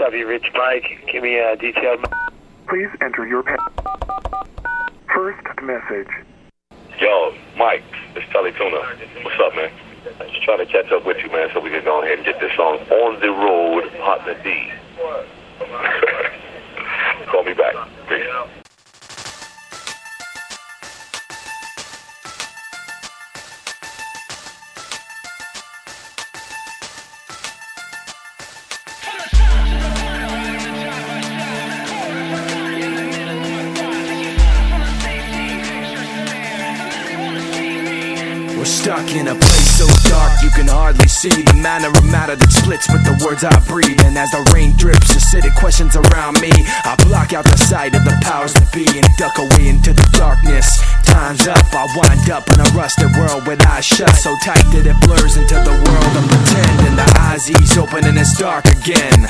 Copy, Rich Mike. Give me a detailed... Please enter your first message. Yo, Mike, it's Charlie Tuna. What's up, man? Just trying to catch up with you, man, so we can go ahead and get this song on the road, Partner D. Call me back. Peace. We're stuck in a place so dark you can hardly see the manner of matter that splits with the words I breathe. And as the rain drips, acidic questions around me, I block out the sight of the powers that be and duck away into the darkness. Time's up, I wind up in a rusted world with eyes shut so tight that it blurs into the world of pretend. And the eyes ease open and it's dark again.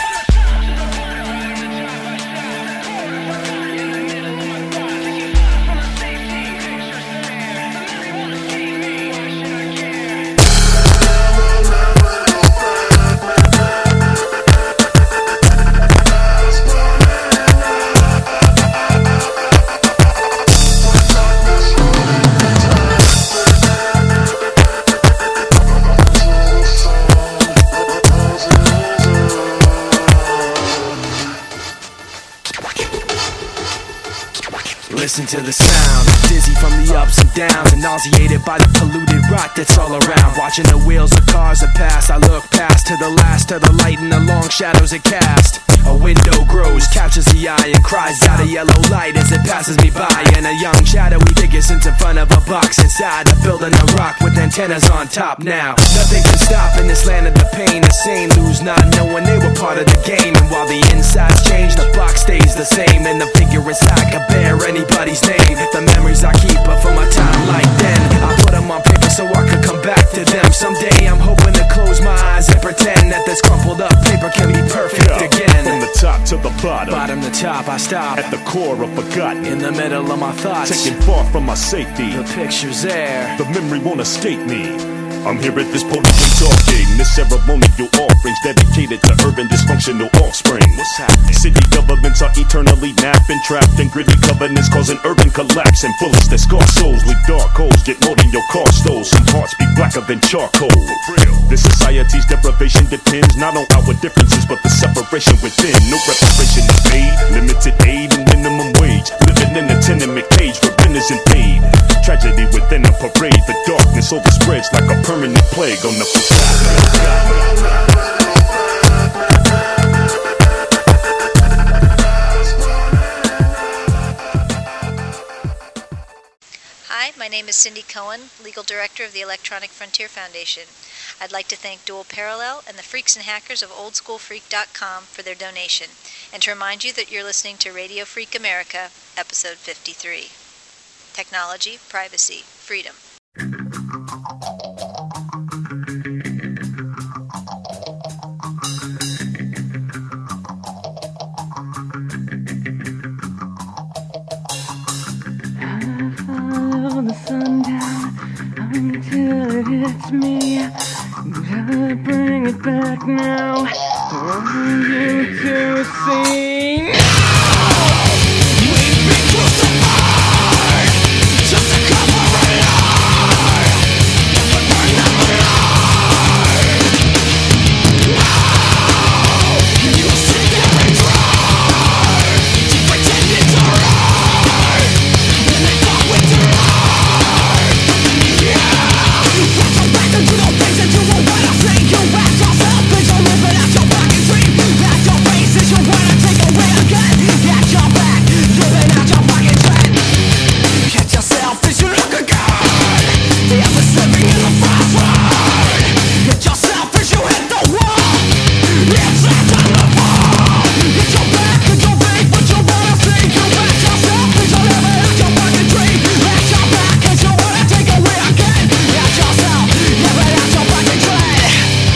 Listen to the sound, dizzy from the ups and downs, and nauseated by the polluted rot that's all around. Watching the wheels of cars that pass, I look past to the last of the light and the long shadows it cast. A window grows, captures the eye, and cries out a yellow light as it passes me by. And a young shadowy figure sits in front of a box inside a building of rock with antennas on top now. Nothing can stop in this land of the pain. The sane lose not knowing they were part of the game. And while the insides change, the box stays the same. And the figure inside can bear anybody's name. The memories I keep are from a time like then. I put them on paper so I could come back to them. Someday I'm hoping to close my eyes and pretend that this crumpled up paper can be perfect again. From the top to the bottom, bottom to top, I stop at the core of forgotten. In the middle of my thoughts, taken far from my safety. The picture's there, the memory won't escape me. I'm here at this podium talking. This ceremonial offerings dedicated to urban dysfunctional offspring. What's happening? City governments are eternally napping, trapped in gritty covenants, causing urban collapse. And bullets that scar souls leave dark holes, get more than your car stole. Some hearts be blacker than charcoal. This society's deprivation depends not on our differences, but the separation within. No reparation is paid, limited aid and minimum wage. Living in a tenement cage where rent isn't paid. Tragedy within a parade, the darkness overspreads like a permanent plague on the facade. Hi, my name is Cindy Cohen, Legal Director of the Electronic Frontier Foundation. I'd like to thank Dual Parallel and the Freaks and Hackers of OldSchoolFreak.com for their donation, and to remind you that you're listening to Radio Freak America, Episode 53. Technology, Privacy, Freedom. The sun down until it hits me. Gotta bring it back now for you to see. We've been crucified just to cover a lie, but burn them alive. Now you sit there and try to pretend it's alright when they fuck with your heart. Yeah, you put your back into the things that you won't wanna say. You act yourself, bitch, don't live it out your fucking dream. That's your basis, you wanna take away again. Get your back, living out your fucking dream. Catch yourself as you look again. The others living in the fast lane. Hit yourself as you hit the wall. It's that time to fall. Get your back, get your back, what you wanna see. You act yourself as you live it out your fucking dream. Get your back as you wanna take away again. Get yourself, live it out your fucking dream.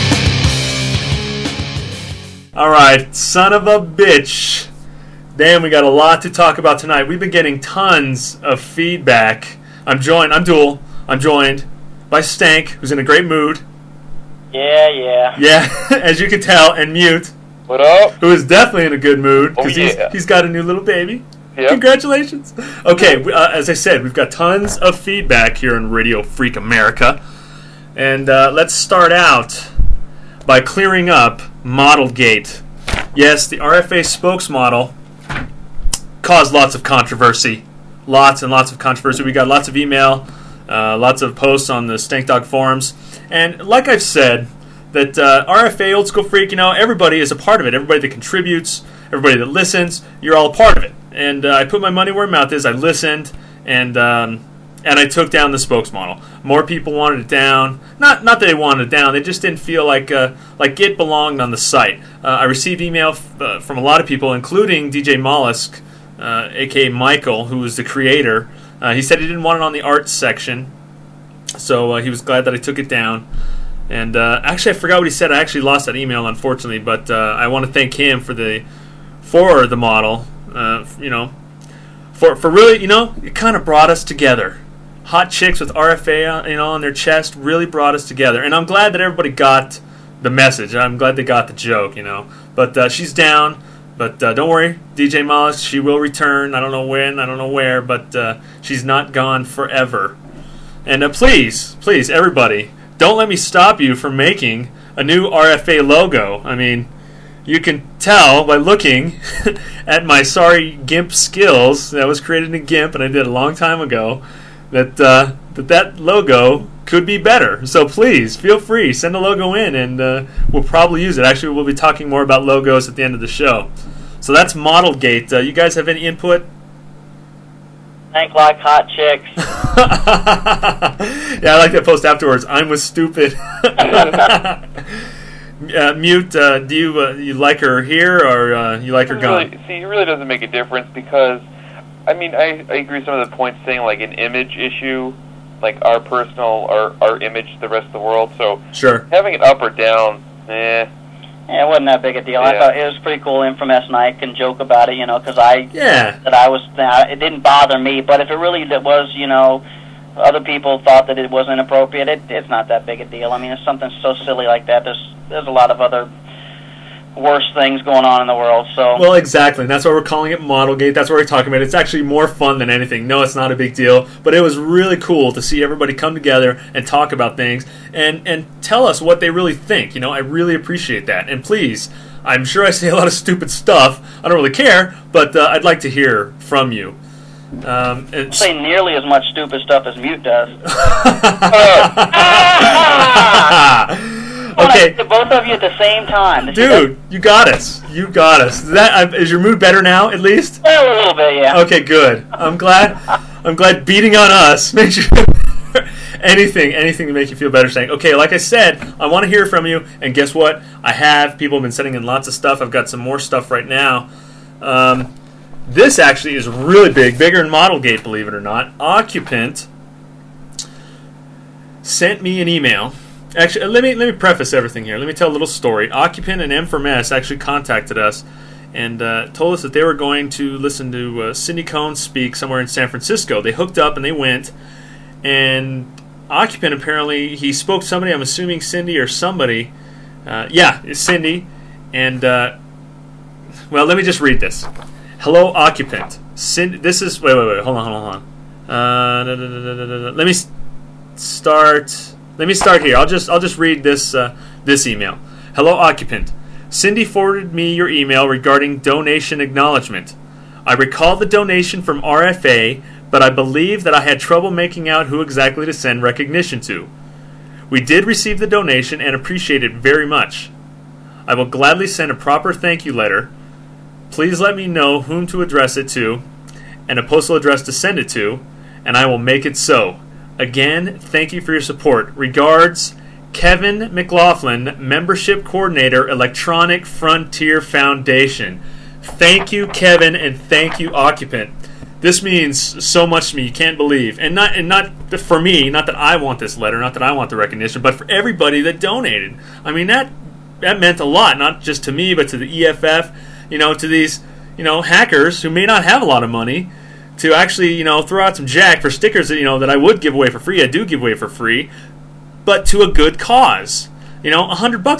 Alright, son of a bitch. Damn, we got a lot to talk about tonight. We've been getting tons of feedback. I'm joined by Stank, who's in a great mood. Yeah. Yeah, as you can tell, and Mute. What up? who is definitely in a good mood because yeah. he's got a new little baby. Yep. Congratulations. Okay, as I said, we've got tons of feedback here on Radio Freak America. And let's start out by clearing up Modelgate. Yes, the RFA spokesmodel caused lots of controversy. Lots and lots of controversy. We got lots of email, lots of posts on the Stank Dog forums. And like I've said, that RFA, Old School Freak, everybody is a part of it. Everybody that contributes, everybody that listens, you're all a part of it. And I put my money where my mouth is. I listened, and I took down the spokesmodel. More people wanted it down. Not that they wanted it down. They just didn't feel like it belonged on the site. I received email from a lot of people, including DJ Mollusk, a.k.a. Michael, who was the creator. He said he didn't want it on the art section, so he was glad that I took it down. And actually, I forgot what he said. I actually lost that email, unfortunately, but I want to thank him for the model. For really, it kind of brought us together. Hot chicks with RFA, on their chest really brought us together. And I'm glad that everybody got the message. I'm glad they got the joke, But she's down. But don't worry, DJ Mollusk, she will return. I don't know when, I don't know where, but she's not gone forever. And please, everybody, don't let me stop you from making a new RFA logo. I mean, you can tell by looking at my sorry GIMP skills that was created in GIMP, and I did a long time ago, that logo could be better. So please, feel free, send a logo in, and we'll probably use it. Actually, we'll be talking more about logos at the end of the show. So that's Modelgate. You guys have any input? Think like hot chicks. Yeah, I like that post afterwards. I'm with stupid. Mute, do you like her here, or you like her gone? It really doesn't make a difference because, I agree with some of the points saying like an image issue, like our image to the rest of the world. So sure, having it up or down, Yeah, it wasn't that big a deal. Yeah. I thought it was pretty cool. Infamous, and I can joke about it, because it didn't bother me. But if it really was, other people thought that it was inappropriate, it's not that big a deal. I mean, it's something so silly like that. There's a lot of other worse things going on in the world. So well, exactly, and that's why we're calling it Modelgate. That's what we're talking about. It's actually more fun than anything. No, it's not a big deal, but it was really cool to see everybody come together and talk about things and tell us what they really think. I really appreciate that. And please, I'm sure I say a lot of stupid stuff. I don't really care, but I'd like to hear from you. Say nearly as much stupid stuff as Mute does. Okay, both of you at the same time, dude. You got us. Is your mood better now, at least? Well, a little bit, yeah. Okay, good. I'm glad beating on us makes you anything to make you feel better. Saying, okay, like I said, I want to hear from you. And guess what? People have been sending in lots of stuff. I've got some more stuff right now. This actually is really bigger than Modelgate, believe it or not. Occupant sent me an email. Actually, let me preface everything here. Let me tell a little story. Occupant and M from S actually contacted us and told us that they were going to listen to Cindy Cohn speak somewhere in San Francisco. They hooked up and they went. And Occupant, apparently, he spoke to somebody, I'm assuming Cindy or somebody. It's Cindy. And, well, let me just read this. Hello, Occupant. This is... Wait. Hold on. Let me start here. I'll just read this email. Hello, Occupant. Cindy forwarded me your email regarding donation acknowledgement. I recall the donation from RFA, but I believe that I had trouble making out who exactly to send recognition to. We did receive the donation and appreciate it very much. I will gladly send a proper thank you letter. Please let me know whom to address it to and a postal address to send it to, and I will make it so. Again, thank you for your support. Regards, Kevin McLaughlin, Membership Coordinator, Electronic Frontier Foundation. Thank you, Kevin, and thank you, Occupant. This means so much to me, you can't believe. And not for me, not that I want this letter, not that I want the recognition, but for everybody that donated. I mean, that meant a lot, not just to me, but to the EFF, to these, hackers who may not have a lot of money, to actually, throw out some jack for stickers that, that I would give away for free. I do give away for free, but to a good cause. $100,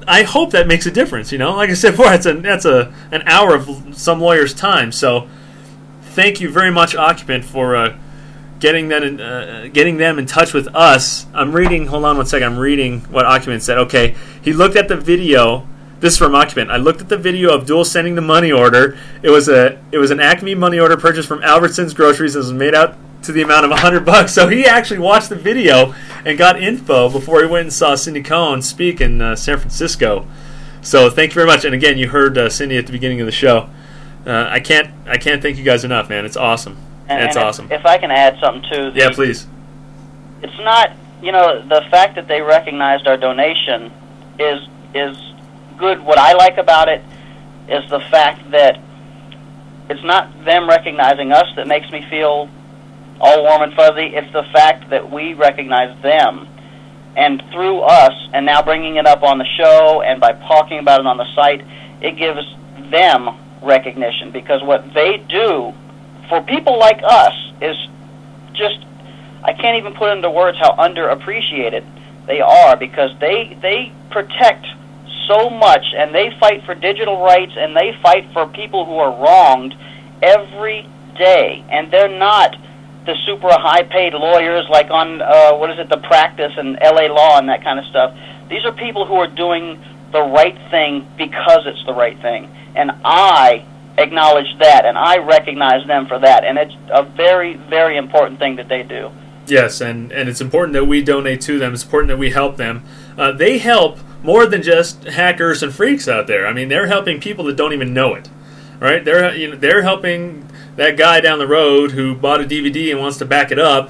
I hope that makes a difference. Like I said before, that's an hour of some lawyer's time. So thank you very much, Occupant, for getting them in touch with us. I'm reading. Hold on one second. I'm reading what Occupant said. Okay, he looked at the video. This is from Occupant. I looked at the video of Duel sending the money order. It was an Acme money order purchased from Albertsons Groceries and was made out to the amount of $100. So he actually watched the video and got info before he went and saw Cindy Cohen speak in San Francisco. So thank you very much. And again, you heard Cindy at the beginning of the show. I can't thank you guys enough, man. It's awesome. It's awesome. If I can add something too. Yeah, please. It's not, the fact that they recognized our donation is good. What I like about it is the fact that it's not them recognizing us that makes me feel all warm and fuzzy. It's the fact that we recognize them, and through us, and now bringing it up on the show and by talking about it on the site, it gives them recognition, because what they do for people like us is just, I can't even put into words how underappreciated they are, because they protect so much, and they fight for digital rights, and they fight for people who are wronged every day, and they're not the super high-paid lawyers like on, The Practice and L.A. Law and that kind of stuff. These are people who are doing the right thing because it's the right thing, and I acknowledge that, and I recognize them for that, and it's a very, very important thing that they do. Yes, and it's important that we donate to them. It's important that we help them. They help more than just hackers and freaks out there. I mean, they're helping people that don't even know it, right? They're helping that guy down the road who bought a DVD and wants to back it up,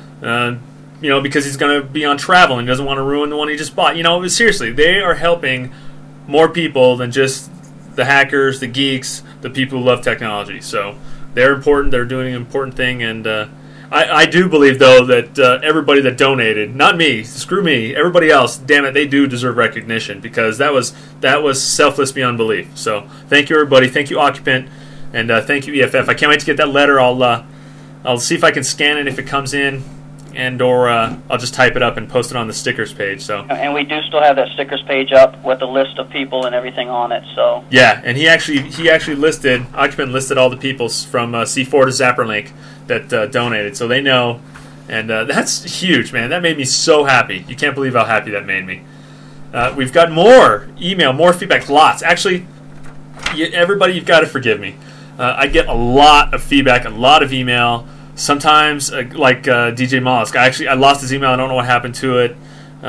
because he's going to be on travel and doesn't want to ruin the one he just bought. Seriously, they are helping more people than just the hackers, the geeks, the people who love technology. So they're important. They're doing an important thing, and I do believe, though, that everybody that donated, not me, screw me, everybody else, damn it, they do deserve recognition, because that was selfless beyond belief. So thank you, everybody. Thank you, Occupant, and thank you, EFF. I can't wait to get that letter. I'll see if I can scan it if it comes in, or I'll just type it up and post it on the stickers page. So. And we do still have that stickers page up with a list of people and everything on it. So. Yeah, and he actually listed, Occupant listed all the people from C4 to Zapperlink that donated, so they know, and that's huge, man. That made me so happy. You can't believe how happy that made me. We've got more email, more feedback, lots. Actually, everybody, you've got to forgive me. I get a lot of feedback, a lot of email. Sometimes, like DJ Mollusk, I lost his email. I don't know what happened to it.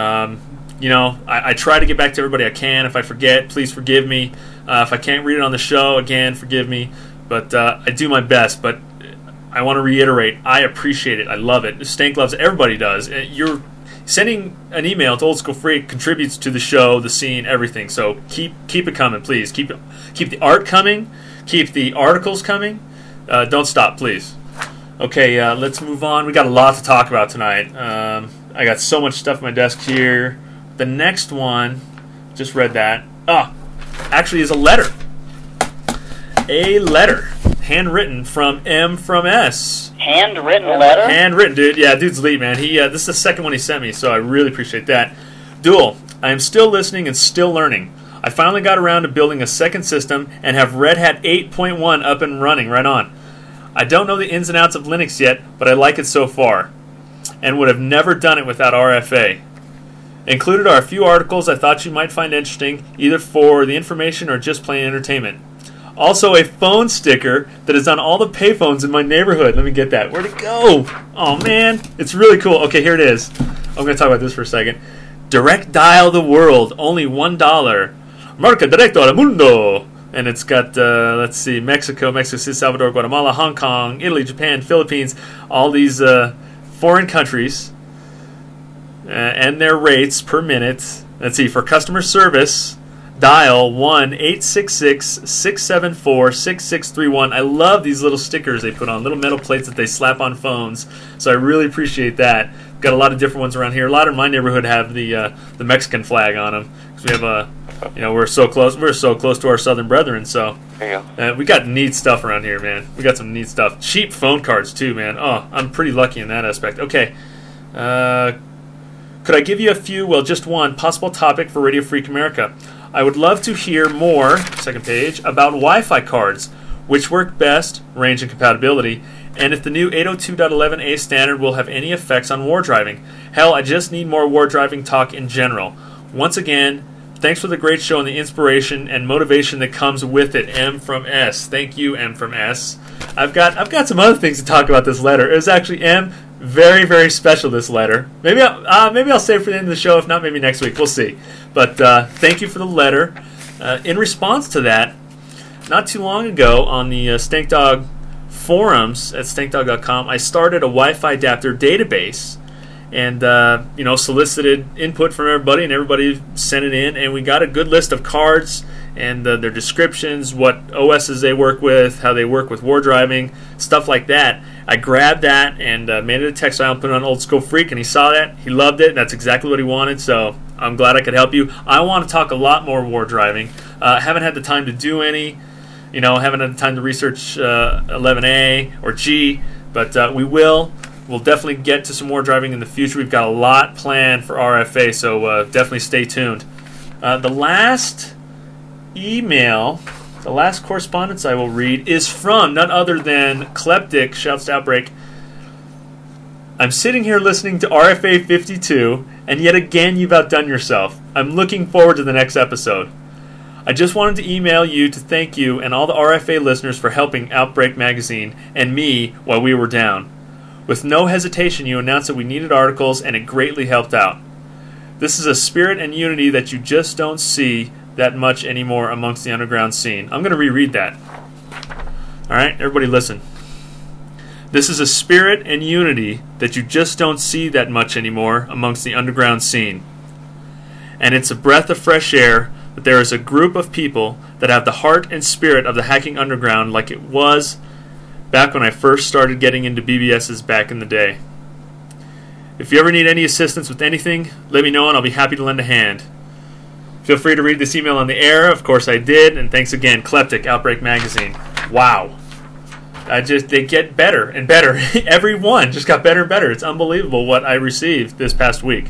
I try to get back to everybody I can. If I forget, please forgive me. If I can't read it on the show, again, forgive me. But I do my best. But I want to reiterate, I appreciate it. I love it. Stank loves it. Everybody does. You're sending an email to Old School Freak contributes to the show, the scene, everything. So keep it coming, please. Keep the art coming. Keep the articles coming. Don't stop, please. Okay, let's move on. We got a lot to talk about tonight. I got so much stuff on my desk here. The next one, just read that. Actually is a letter. A letter. Handwritten from M from S. Handwritten letter? Handwritten, dude. Yeah, dude's elite, man. This is the second one he sent me, so I really appreciate that. Duel, I am still listening and still learning. I finally got around to building a second system and have Red Hat 8.1 up and running right on. I don't know the ins and outs of Linux yet, but I like it so far, and would have never done it without RFA. Included are a few articles I thought you might find interesting, either for the information or just plain entertainment. Also, a phone sticker that is on all the payphones in my neighborhood. Let me get that. Where'd it go? Oh, man. It's really cool. Okay, here it is. I'm going to talk about this for a second. Direct Dial the World. Only $1. Marca Directo al Mundo. And it's got, Mexico, City, Salvador, Guatemala, Hong Kong, Italy, Japan, Philippines, all these foreign countries and their rates per minute. Let's see, for customer service, dial 1-866-674-6631. I love these little stickers they put on, little metal plates that they slap on phones, so I really appreciate that. Got a lot of different ones around here. A lot in my neighborhood have the Mexican flag on them, because we have we're so close to our southern brethren, so we got neat stuff around here, man. We got some neat stuff. Cheap phone cards too, man. Oh, I'm pretty lucky in that aspect. Okay. Could I give you a few, well, just one, possible topic for Radio Freak America? I would love to hear more, second page, about Wi-Fi cards, which work best, range and compatibility, and if the new 802.11a standard will have any effects on war driving. Hell, I just need more war driving talk in general. Once again, thanks for the great show and the inspiration and motivation that comes with it. M from S. Thank you, M from S. I've got some other things to talk about this letter. It was actually, M, very, very special, this letter. Maybe I'll save it for the end of the show. If not, maybe next week. We'll see. But thank you for the letter. In response to that, not too long ago on the Stank Dog forums at stankdog.com, I started a Wi-Fi adapter database and solicited input from everybody, and everybody sent it in, and we got a good list of cards and their descriptions, what OSs they work with, how they work with war driving, stuff like that. I grabbed that and made it a text file and put it on Old School Freak, and he saw that, he loved it, and that's exactly what he wanted, so I'm glad I could help you. I want to talk a lot more war driving. Haven't had the time to do any. Haven't had the time to research 11A or G, but we will. We'll definitely get to some more driving in the future. We've got a lot planned for RFA, so definitely stay tuned. The last email, the last correspondence I will read is from none other than Kleptic, shouts to Outbreak. I'm sitting here listening to RFA 52, and yet again you've outdone yourself. I'm looking forward to the next episode. I just wanted to email you to thank you and all the RFA listeners for helping Outbreak Magazine and me while we were down. With no hesitation, you announced that we needed articles, and it greatly helped out. This is a spirit and unity that you just don't see that much anymore amongst the underground scene. I'm going to reread that. All right, everybody listen. This is a spirit and unity that you just don't see that much anymore amongst the underground scene. And it's a breath of fresh air that there is a group of people that have the heart and spirit of the hacking underground like it was back when I first started getting into BBSs back in the day. If you ever need any assistance with anything, let me know and I'll be happy to lend a hand. Feel free to read this email on the air. Of course I did, and thanks again, Kleptic, Outbreak Magazine. Wow. They get better and better. Every one just got better and better. It's unbelievable what I received this past week.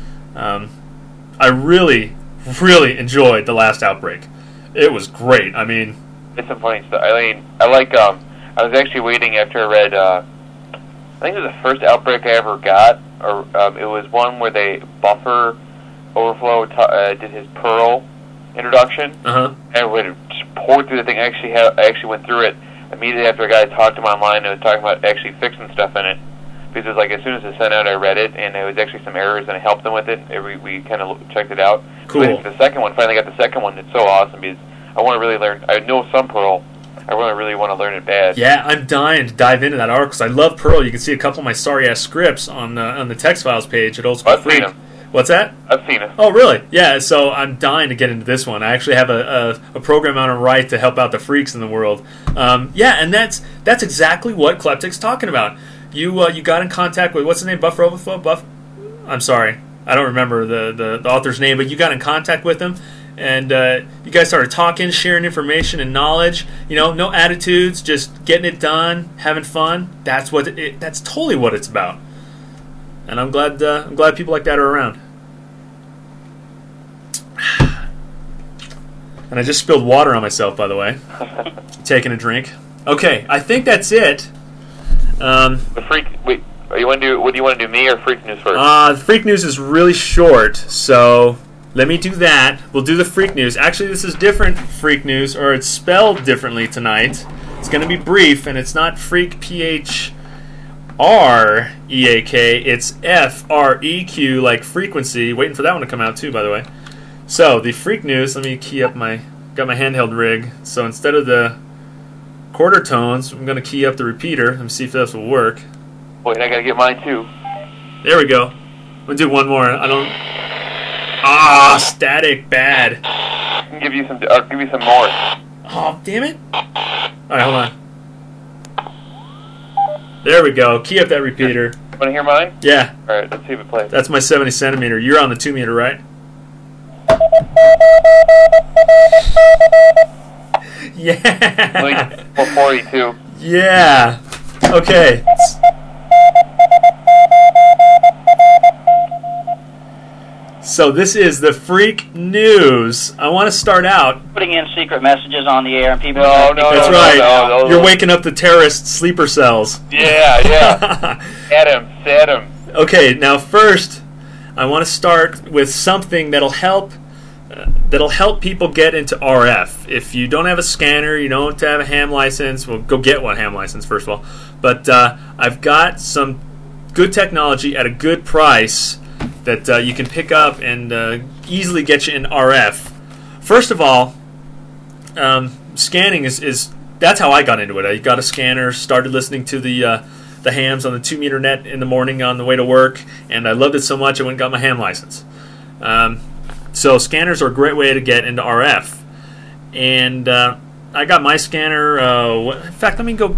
I really enjoyed the last Outbreak. It was great. I mean, it's some funny stuff. I was actually waiting after I read, I think it was the first Outbreak I ever got, or it was one where Buffer Overflow did his Perl introduction, and when just poured through the thing. I actually went through it immediately after a guy talked to him online and was talking about actually fixing stuff in it. Because it was like as soon as it sent out, I read it, and there was actually some errors, and I helped them with it. We kind of checked it out. Cool. The second one, finally got the second one. It's so awesome because I want to really learn. I know some Perl. I really want to learn it bad. Yeah, I'm dying to dive into that article because I love Perl. You can see a couple of my sorry-ass scripts on the text files page at Old School Freak. I've seen them. What's that? I've seen it. Oh, really? Yeah, so I'm dying to get into this one. I actually have a program on a right to help out the freaks in the world. Yeah, and that's exactly what Kleptic's talking about. You got in contact with, what's the name, Buffer Overflow? I'm sorry. I don't remember the author's name, but you got in contact with him, and you guys started talking, sharing information and knowledge. No attitudes, just getting it done, having fun. That's totally what it's about. And I'm glad people like that are around. And I just spilled water on myself, by the way. Taking a drink. Okay, I think that's it. Wait, what do you want to do, me or Freak News first? The Freak News is really short, so let me do that. We'll do the Freak News. Actually, this is different Freak News, or it's spelled differently tonight. It's going to be brief, and it's not Freak, P-H-R-E-A-K. It's F-R-E-Q, like frequency. Waiting for that one to come out, too, by the way. So, the Freak News, let me key up got my handheld rig. So, instead of the quarter tones, I'm going to key up the repeater. Let me see if this will work. Wait, I got to get mine, too. There we go. I'm going to do one more. Static, bad. I'll give you some more. Oh, damn it. Alright, hold on. There we go. Key up that repeater. Want to hear mine? Yeah. Alright, let's see if it plays. That's my 70 centimeter. You're on the 2 meter, right? Yeah. Like 442. Yeah. Okay. So this is the Freak News. I want to start out putting in secret messages on the air, and people. That's right. You're waking up the terrorist sleeper cells. Yeah. Adam. Okay, now first, I want to start with something that'll help people get into RF. If you don't have a scanner, you don't have a ham license, well, go get one ham license first of all. But I've got some good technology at a good price that you can pick up and easily get you in RF. First of all, scanning is that's how I got into it. I got a scanner, started listening to the hams on the 2-meter net in the morning on the way to work, and I loved it so much I went and got my ham license. So scanners are a great way to get into RF. And I got my scanner. In fact, let me go.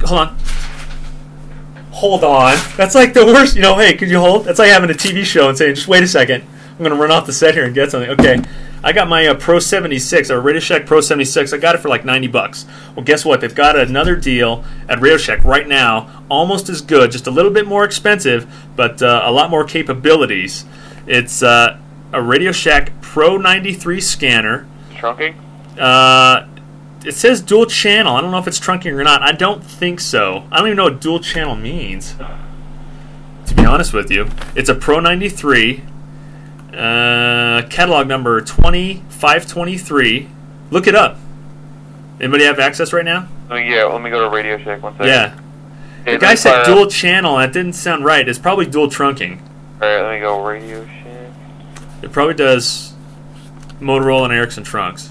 Hold on. That's like the worst. Hey, could you hold? That's like having a TV show and saying, just wait a second. I'm going to run off the set here and get something. Okay. I got my Pro 76, or Radio Shack Pro 76. I got it for like $90. Well, guess what? They've got another deal at Radio Shack right now, almost as good, just a little bit more expensive, but a lot more capabilities. It's a Radio Shack Pro 93 scanner. Trunking? It says dual channel. I don't know if it's trunking or not. I don't think so. I don't even know what dual channel means, to be honest with you. It's a Pro 93. Catalog number 20523. Look it up. Anybody have access right now? Yeah, let me go to Radio Shack one second. Yeah. The guy said dual channel, and that didn't sound right. It's probably dual trunking. Alright, let me go Radio Shack. It probably does Motorola and Ericsson trunks.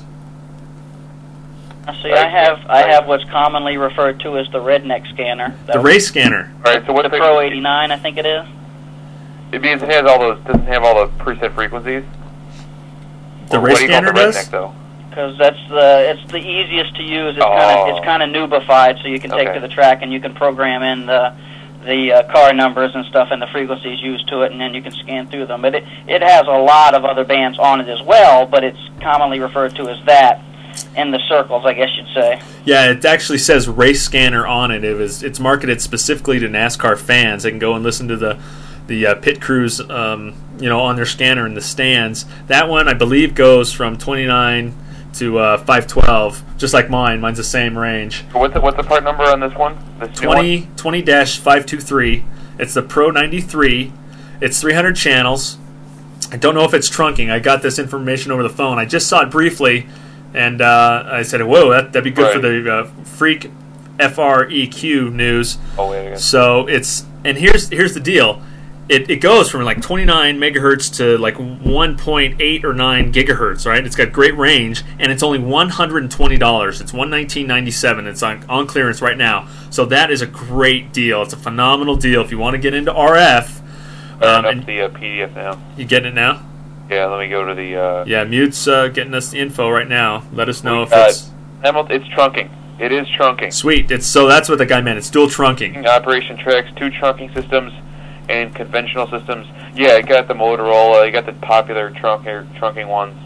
See, I have what's commonly referred to as the redneck scanner. The Ray scanner. Alright, so what's the Pro 89, I think it is. It means it has all those. Doesn't have all the preset frequencies. The Ray scanner does. Because it's the easiest to use. It's kind of noobified, so you can take to the track and you can program in the car numbers and stuff and the frequencies used to it, and then you can scan through them. But it has a lot of other bands on it as well, but it's commonly referred to as that in the circles, I guess you'd say. Yeah, it actually says Race Scanner on it. It's marketed specifically to NASCAR fans. They can go and listen to the pit crews, on their scanner in the stands. That one, I believe, goes from 29 to 512, just like mine. Mine's the same range. What's the part number on this one? This 20-523. It's the Pro 93. It's 300 channels. I don't know if it's trunking. I got this information over the phone. I just saw it briefly, and I said, whoa, that'd be good for the Freak FREQ news. Oh, wait again. So and here's the deal. It goes from like 29 megahertz to like 1.8 or 9 gigahertz, right? It's got great range, and it's only $120. It's $119.97. It's on clearance right now. So that is a great deal. It's a phenomenal deal if you want to get into RF. Up the PDF now. You getting it now? Yeah, let me go to the... Yeah, Mute's getting us the info right now. Let us know if it's... It's trunking. It is trunking. Sweet. So that's what the guy meant. It's dual trunking. Operation tracks 2 trunking systems and conventional systems. Yeah, it got the Motorola. You got the popular trunking ones.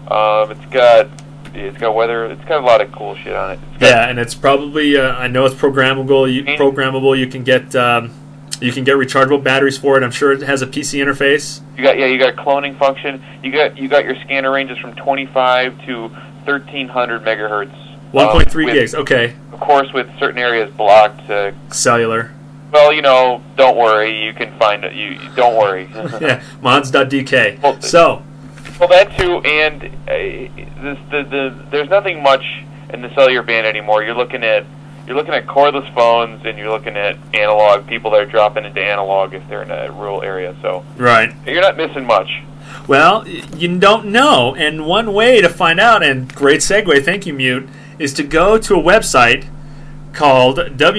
It's got weather. It's got a lot of cool shit on it. And it's probably I know it's programmable. You can get rechargeable batteries for it. I'm sure it has a PC interface. You got cloning function. You got your scanner ranges from 25 to 1300 megahertz. 1.3 gigs. Okay. Of course, with certain areas blocked. Cellular. Well, don't worry. You can find it. Don't worry. Yeah, mods.dk. Well, that too, and there's nothing much in the cellular band anymore. You're looking at cordless phones, and you're looking at analog people that are dropping into analog if they're in a rural area. So right, you're not missing much. Well, you don't know, and one way to find out, and great segue, thank you, Mute, is to go to a website called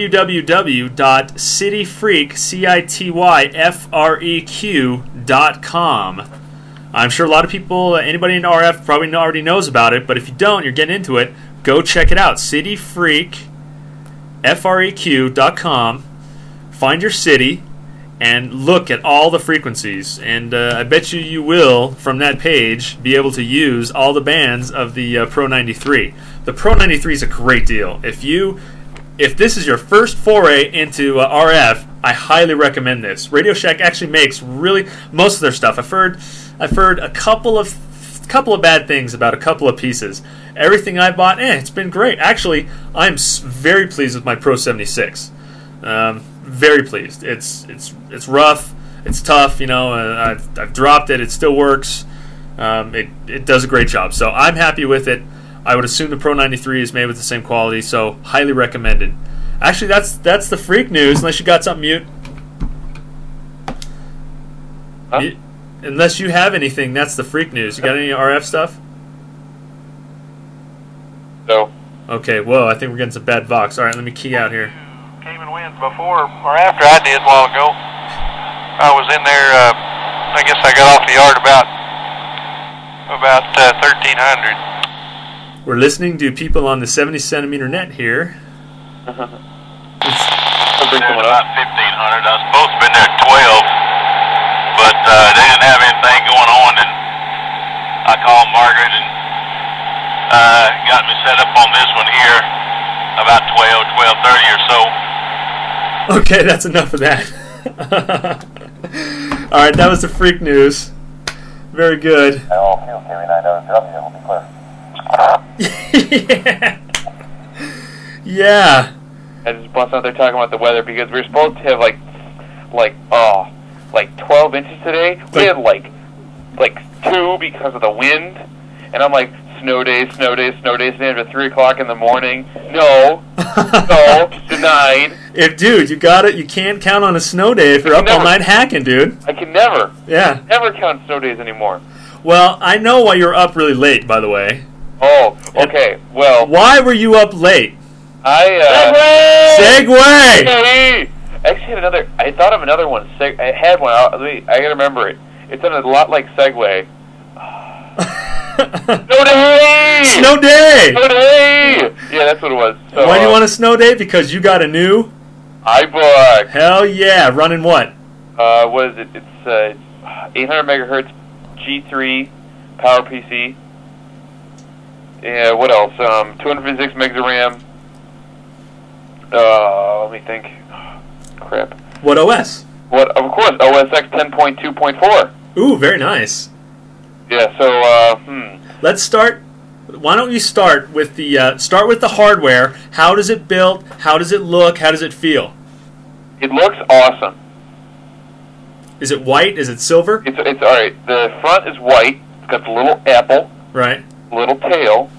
www.cityfreq.com. I'm sure a lot of people, anybody in RF probably already knows about it, but if you don't, you're getting into it, go check it out. cityfreq.com. Find your city and look at all the frequencies. And I bet you will, from that page, be able to use all the bands of the Pro 93. The Pro 93 is a great deal. If this is your first foray into RF, I highly recommend this. Radio Shack actually makes most of their stuff. I've heard I've heard a couple of bad things about a couple of pieces. Everything I bought, it's been great. Actually, I'm very pleased with my Pro 76. Very pleased. It's rough. It's tough. I've dropped it. It still works. It does a great job. So I'm happy with it. I would assume the Pro 93 is made with the same quality. So highly recommended. Actually, that's the freak news. Unless you got something, Mute. Huh? Unless you have anything, that's the freak news. You got any RF stuff? No. Okay, whoa, I think we're getting some bad Vox. All right, let me key out here. Came and went before or after I did a while ago. I was in there, I guess I got off the yard about 1300. We're listening to people on the 70cm net here. I'll bring someone about 1500. I was supposed to have been there at 12, but they didn't have anything going on, and I called Margaret and got me set up on this one here about 12:30 or so. Okay, that's enough of that. All right, that was the freak news. Very good. Yeah. I just bust out there talking about the weather because we were supposed to have like 12 inches today. We had like 2 because of the wind, and I'm like, snow days, and then at 3 o'clock in the morning. No, denied. Dude, you got it. You can't count on a snow day if you're up all night hacking, dude. I can never. Yeah. Never count snow days anymore. Well, I know why you're up really late, by the way. Oh, okay. Well, why were you up late? Segway! Actually, I thought of another one. I had one. I gotta remember it. It's a lot like Segway. Snow day! Snow day! Snow day! Yeah, that's what it was. So, why do you want a snow day? Because you got a new iBook. Hell yeah! Running what? What is it? It's 800 megahertz G3 PowerPC. Yeah. What else? 256 megs of RAM. Let me think. Crap. What OS? What? Of course, OS X 10.2.4. Ooh, very nice. Yeah. So, Let's start. Why don't you start with the hardware? How does it build? How does it look? How does it feel? It looks awesome. Is it white? Is it silver? It's all right. The front is white. It's got the little apple. Right. Little tail.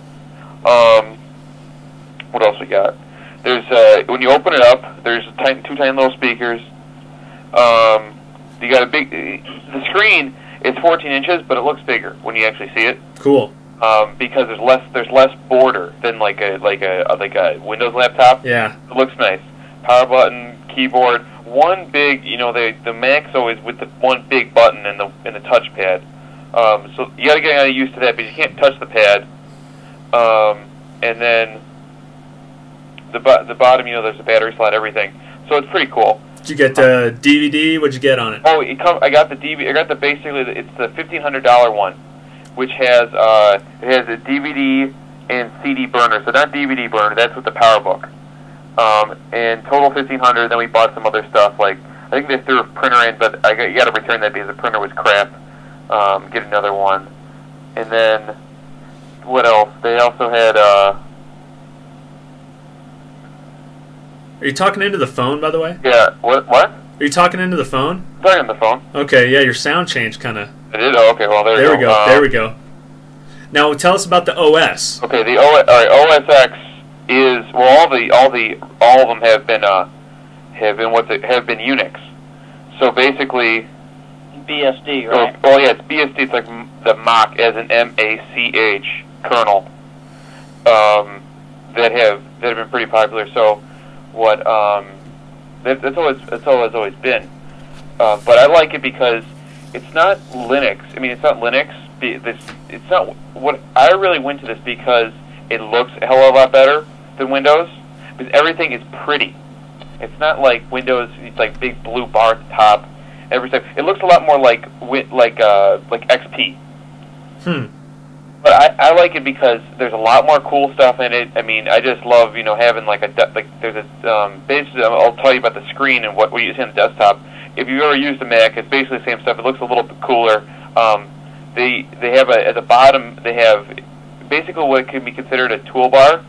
What else we got? There's when you open it up, there's two tiny little speakers. You got a big. The screen is 14 inches, but it looks bigger when you actually see it. Cool. Because there's less border than like a Windows laptop. Yeah. It looks nice. Power button, keyboard, one big. The Mac's always with the one big button and the touchpad. So you got to get used to that, but you can't touch the pad. And then the bottom, there's a battery slot, everything. So it's pretty cool. Did you get DVD? What'd you get on it? Oh, I got the DVD. I got it's the $1,500 one, which has a DVD and CD burner. So not DVD burner. That's with the PowerBook. And total $1,500. Then we bought some other stuff. Like I think they threw a printer in, but you got to return that because the printer was crap. Get another one. And then what else? They also had. Are you talking into the phone, by the way? Yeah. What? Are you talking into the phone? I'm talking on the phone. Okay. Yeah, your sound changed kind of. I did. Oh, okay. Well, there we go. There we go. Now tell us about the OS. Okay. The OS. All right. OS X is all of them have been Unix. So basically. BSD, right? Oh yeah, it's BSD. It's like the Mach, as in MACH kernel. That have been pretty popular. So. What that's always been, but I like it because it's not Linux. I mean, it's not Linux. It's not what I really went to this because it looks a hell of a lot better than Windows because everything is pretty. It's not like Windows. It's like big blue bar at the top. Everything. It looks a lot more like XP. But I like it because there's a lot more cool stuff in it. I mean, I just love having there's a basically I'll tell you about the screen and what you see on the desktop. If you've ever used a Mac, it's basically the same stuff. It looks a little bit cooler. they have at the bottom they have basically what could be considered a toolbar,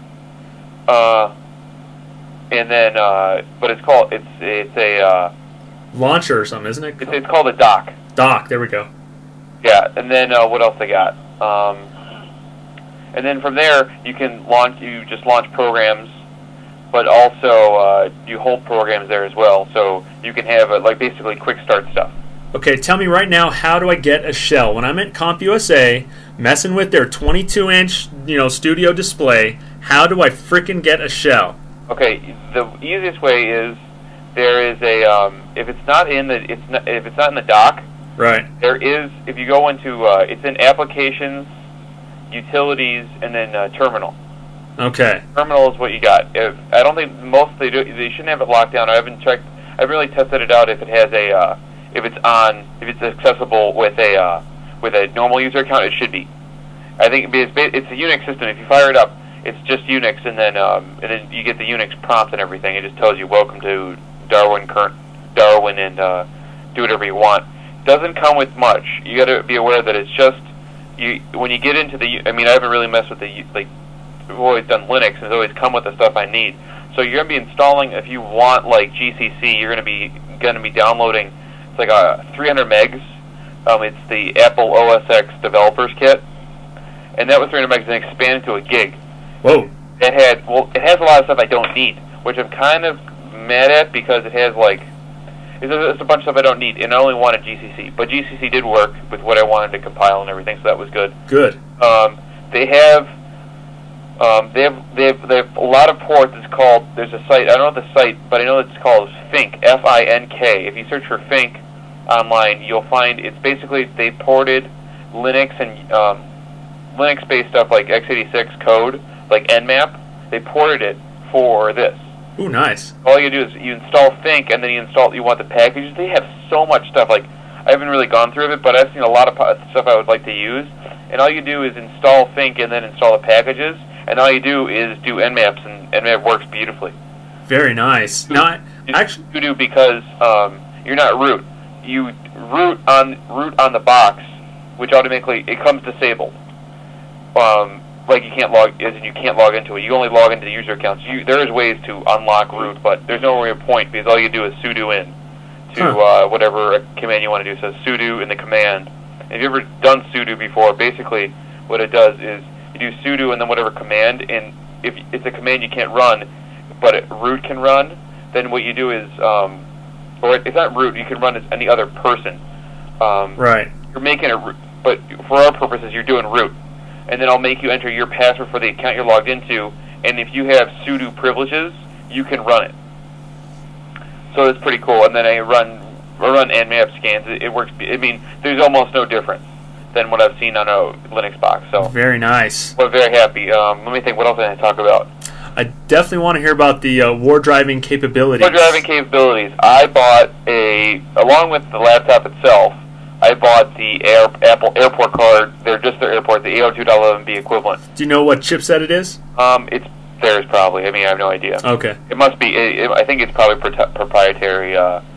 and then but it's a launcher or something, isn't it? It's called a dock. Dock. There we go. Yeah, and then what else they got? And then from there you can just launch programs, but also you hold programs there as well, so you can have like basically quick start stuff. Okay, tell me right now, how do I get a shell? When I'm at CompUSA, messing with their 22-inch, studio display, how do I frickin' get a shell? Okay, the easiest way is there is a if it's not in the dock, right? There is, if you go into it's in applications, utilities, and then terminal. Okay. Terminal is what you got. I don't think most they shouldn't have it locked down. I haven't checked. I haven't really tested it out if it has a if it's accessible with a normal user account. It should be. I think it's a Unix system. If you fire it up, it's just Unix, and then you get the Unix prompt and everything. It just tells you welcome to Darwin, and do whatever you want. Doesn't come with much. You got to be aware that it's just when you get into the. I mean, I haven't really messed with I've always done Linux, and it's always come with the stuff I need. So you're going to be installing, if you want like GCC, you're going to be downloading. It's like 300 megs. It's the Apple OS X Developers Kit, and that was 300 megs and expanded to a gig. Whoa! It has a lot of stuff I don't need, which I'm kind of mad at because it has it's a bunch of stuff I don't need, and I only wanted GCC. But GCC did work with what I wanted to compile and everything, so that was good. Good. They have a lot of ports. It's called. There's a site. I don't know the site, but I know it's called Fink. F-I-N-K. If you search for Fink online, you'll find it's basically they ported Linux and Linux-based stuff like x86 code, like Nmap. They ported it for this. Ooh, nice. All you do is you install Fink, and then you want the packages. They have so much stuff. Like, I haven't really gone through it, but I've seen a lot of stuff I would like to use. And all you do is install Fink and then install the packages. And all you do is do Nmaps, and Nmap works beautifully. Very nice. You do because you're not root. You root on the box, which automatically it comes disabled. Like you can't log into it. You only log into the user accounts. There is ways to unlock root, but there's no real point because all you do is sudo in to whatever command you want to do. So sudo in the command. And if you've ever done sudo before, basically what it does is you do sudo and then whatever command, and if it's a command you can't run, but root can run, then what you do is, or it's not root, you can run as any other person. Right. You're making a root, but for our purposes, you're doing root. And then I'll make you enter your password for the account you're logged into, and if you have sudo privileges, you can run it. So it's pretty cool. And then I run Nmap scans. It works. I mean, there's almost no difference than what I've seen on a Linux box. So very nice. We're very happy. Let me think. What else did I talk about? I definitely want to hear about the war driving capabilities. War driving capabilities. I bought along with the laptop itself, I bought the Apple Airport card. They're just their airport, the AO2.11b equivalent. Do you know what chipset it is? It's theirs probably. I mean, I have no idea. Okay. It must be. I think it's probably proprietary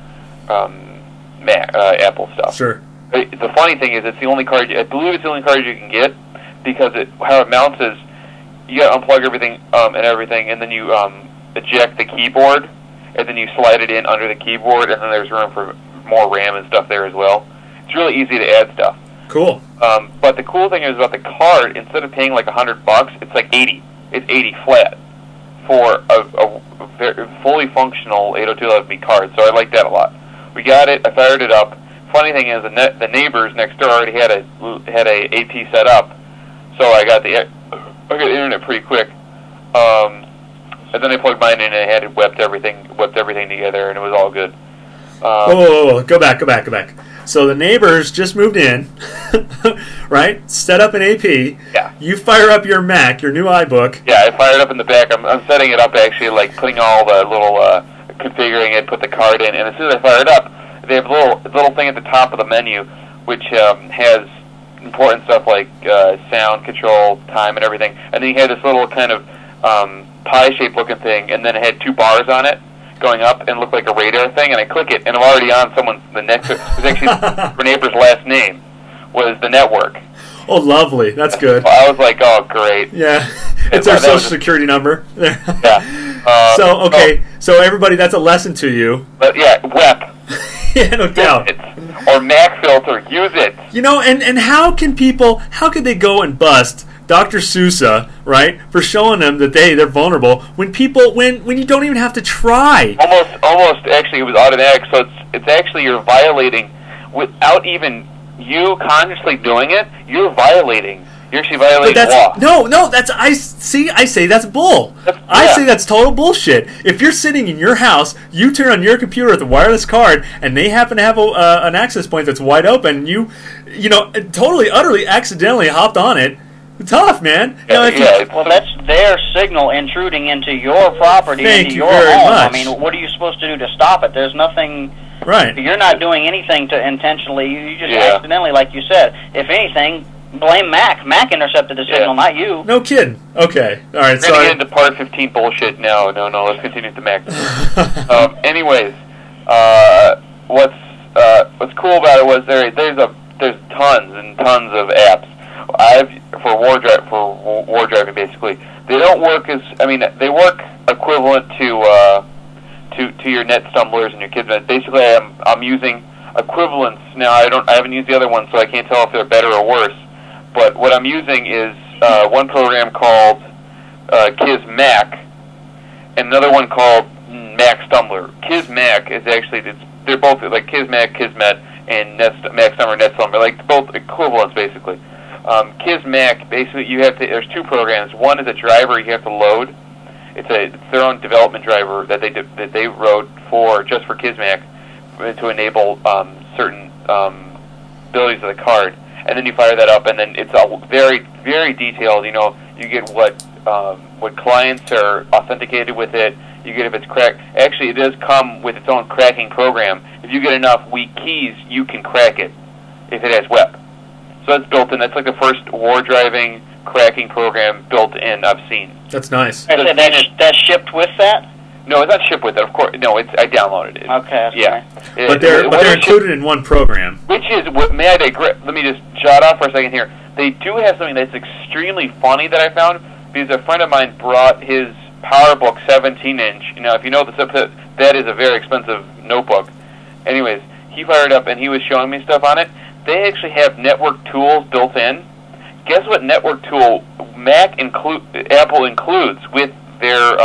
Apple stuff. Sure. The funny thing is, it's the only card. I believe it's the only card you can get because how it mounts is you got to unplug everything and then you eject the keyboard, and then you slide it in under the keyboard, and then there's room for more RAM and stuff there as well. It's really easy to add stuff. Cool. But the cool thing is about the card, instead of paying like $100, it's like 80. It's 80 flat for a very fully functional 802.11b card. So I like that a lot. We got it. I fired it up. Funny thing is, the neighbors next door already had a AP set up, so I got the internet pretty quick. And then I plugged mine in, and I had it whipped everything together, and it was all good. Whoa. Go back. So the neighbors just moved in, right? Set up an AP. Yeah. You fire up your Mac, your new iBook. Yeah, I fired up in the back. I'm setting it up actually, like putting all the little configuring it, put the card in, and as soon as I fire it up, they have a little thing at the top of the menu which has important stuff like sound control, time, and everything. And then you had this little kind of pie-shaped looking thing, and then it had 2 bars on it going up and looked like a radar thing, and I click it, and I'm already on the next. It was actually her neighbor's last name, was the network. Oh, lovely. That's good. I was like, oh, great. Yeah. It's our social security number. Yeah. So everybody, that's a lesson to you. But yeah, WEP. Yeah, no doubt. Or Mac filter, use it. You know, and how could they go and bust Dr. Sousa, right, for showing them that they're vulnerable when you don't even have to try? Almost actually it was automatic, so it's actually you're violating without even you consciously doing it, you're actually violating law. No, I say that's bull. I say that's total bullshit. If you're sitting in your house, you turn on your computer with a wireless card, and they happen to have an access point that's wide open, you totally, utterly, accidentally hopped on it. Tough, man. Well, that's their signal intruding into your property, into your home. Much. I mean, what are you supposed to do to stop it? There's nothing. Right. You're not doing anything to intentionally. You just accidentally, like you said. If anything, blame Mac. Mac intercepted the signal, not you. No kidding. Okay. All right. We're going to get into part 15 bullshit. No. Let's continue with the Mac. Anyways, what's cool about it was there's tons and tons of apps. For war driving basically. They don't work they work equivalent to your net stumblers and your KizMet. Basically, I'm using equivalents now. I haven't used the other one, so I can't tell if they're better or worse. But what I'm using is one program called KizMac, and another one called Mac Stumbler. KizMac is actually they're both like KizMet, and Mac Stumbler, Net Stumbler, like both equivalents basically. KizMac, basically, there's two programs. One is a driver you have to load. It's their own development driver that they wrote just for KizMac to enable certain abilities of the card. And then you fire that up, and then it's all very, very detailed. You get what clients are authenticated with it. You get if it's cracked. Actually, it does come with its own cracking program. If you get enough weak keys, you can crack it if it has WEP. So that's built in. That's like the first war driving cracking program built in I've seen. That's nice. And that's shipped with that? No, it's not shipped with it. Of course, no. I downloaded it. Okay. Yeah. Nice. But they're included in one program. Which is may I digress? Let me just jot off for a second here. They do have something that's extremely funny that I found because a friend of mine brought his PowerBook 17-inch. If you know that is a very expensive notebook. Anyways, he fired up and he was showing me stuff on it. They actually have network tools built in. Guess what network tool Apple includes with their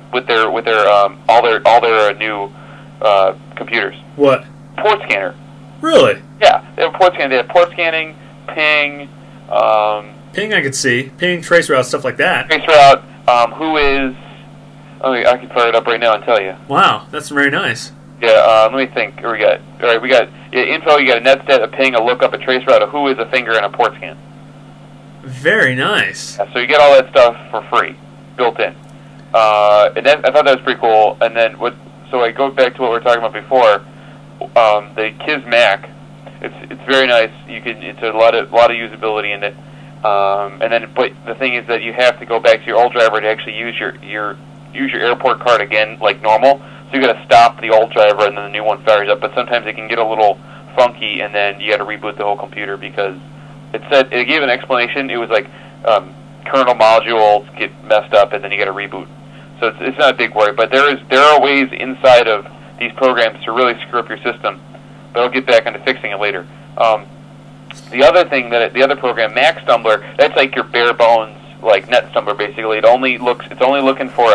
all their new computers? What? Port scanner. Really? Yeah, they have port scanning. They have port scanning, ping. Ping, I could see. Ping, traceroute, stuff like that. Traceroute. Who is? I can fire it up right now and tell you. Wow, that's very nice. Yeah, let me think. What we got? All right, we got info. You got a netstat, a ping, a lookup, a traceroute, a who is, a finger, and a port scan. Very nice. Yeah, so you get all that stuff for free, built in. And I thought that was pretty cool. And then so I go back to what we were talking about before. The KizMac, it's very nice. It's a lot of usability in it. And then, but the thing is that you have to go back to your old driver to actually use your airport card again, like normal. So you got to stop the old driver and then the new one fires up. But sometimes it can get a little funky, and then you got to reboot the whole computer because it gave an explanation. It was like kernel modules get messed up, and then you got to reboot. So it's not a big worry. But there are ways inside of these programs to really screw up your system. But I'll get back into fixing it later. The other thing the other program, Mac Stumbler, that's like your bare bones like Net Stumbler basically. It's only looking for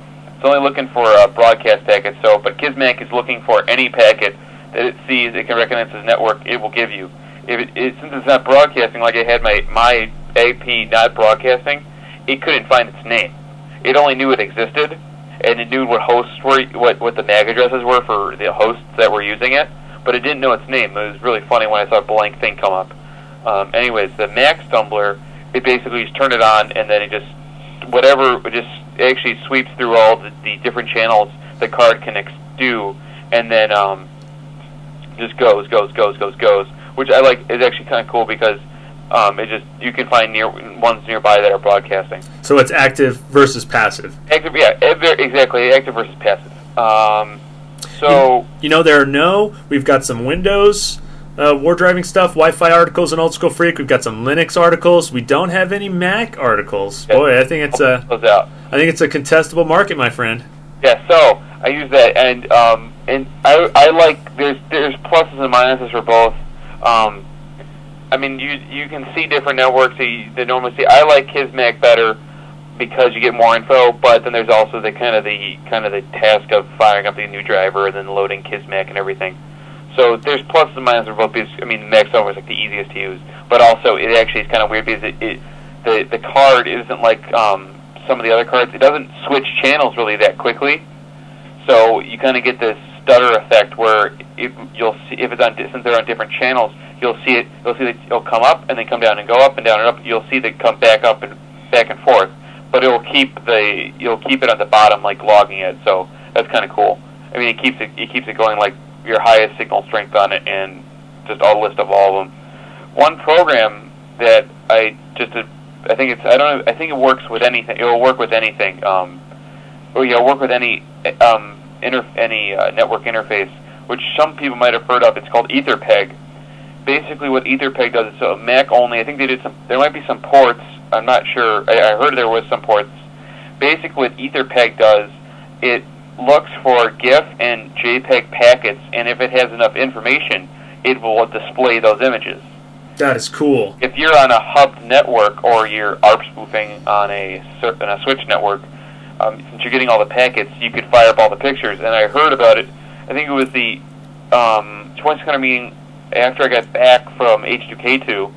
broadcast packets. So, but KizMac is looking for any packet that it sees it can recognize as network. It will give you. Since it's not broadcasting, like I had my AP not broadcasting, it couldn't find its name. It only knew it existed, and it knew what hosts were, what the MAC addresses were for the hosts that were using it, but it didn't know its name. It was really funny when I saw a blank thing come up. Anyways, the Mac Stumbler, it basically just turned it on, and then it just actually sweeps through all the different channels the card can do, and then just goes, which I like. Is actually kind of cool because you can find ones nearby that are broadcasting. So it's active versus passive. Active, yeah, exactly. Active versus passive. We've got some Windows war driving stuff, Wi-Fi articles, and Old School Freak. We've got some Linux articles. We don't have any Mac articles. Boy, I think it's a contestable market, my friend. Yeah, so I use that, and I like there's pluses and minuses for both. I mean, you can see different networks that you normally see. I like Kismac better because you get more info, but then there's also the kind of the task of firing up the new driver and then loading Kismac and everything. So there's pluses and minuses for both. Because, I mean, Mac software is like the easiest to use, but also it actually is kind of weird because the card isn't like some of the other cards. It doesn't switch channels really that quickly, so you kind of get this stutter effect where you'll see if it's on since they're on different channels, you'll see that it'll come up and then come down and go up and down and up. You'll see that come back up and back and forth, but you'll keep it on the bottom like logging it. So that's kind of cool. I mean, it keeps it going like your highest signal strength on it and just a list of all of them. One program that I think it works with anything. It will work with anything. Work with any network interface, which some people might have heard of. It's called Etherpeg. Basically, what Etherpeg does is so Mac only. I think they did some. There might be some ports. I'm not sure. I heard there was some ports. Basically, what Etherpeg does, it looks for GIF and JPEG packets, and if it has enough information, it will display those images. That is cool. If you're on a hub network or you're ARP spoofing on a switch network, since you're getting all the packets, you could fire up all the pictures. And I heard about it. I think it was the 20-second meeting after I got back from H2K2.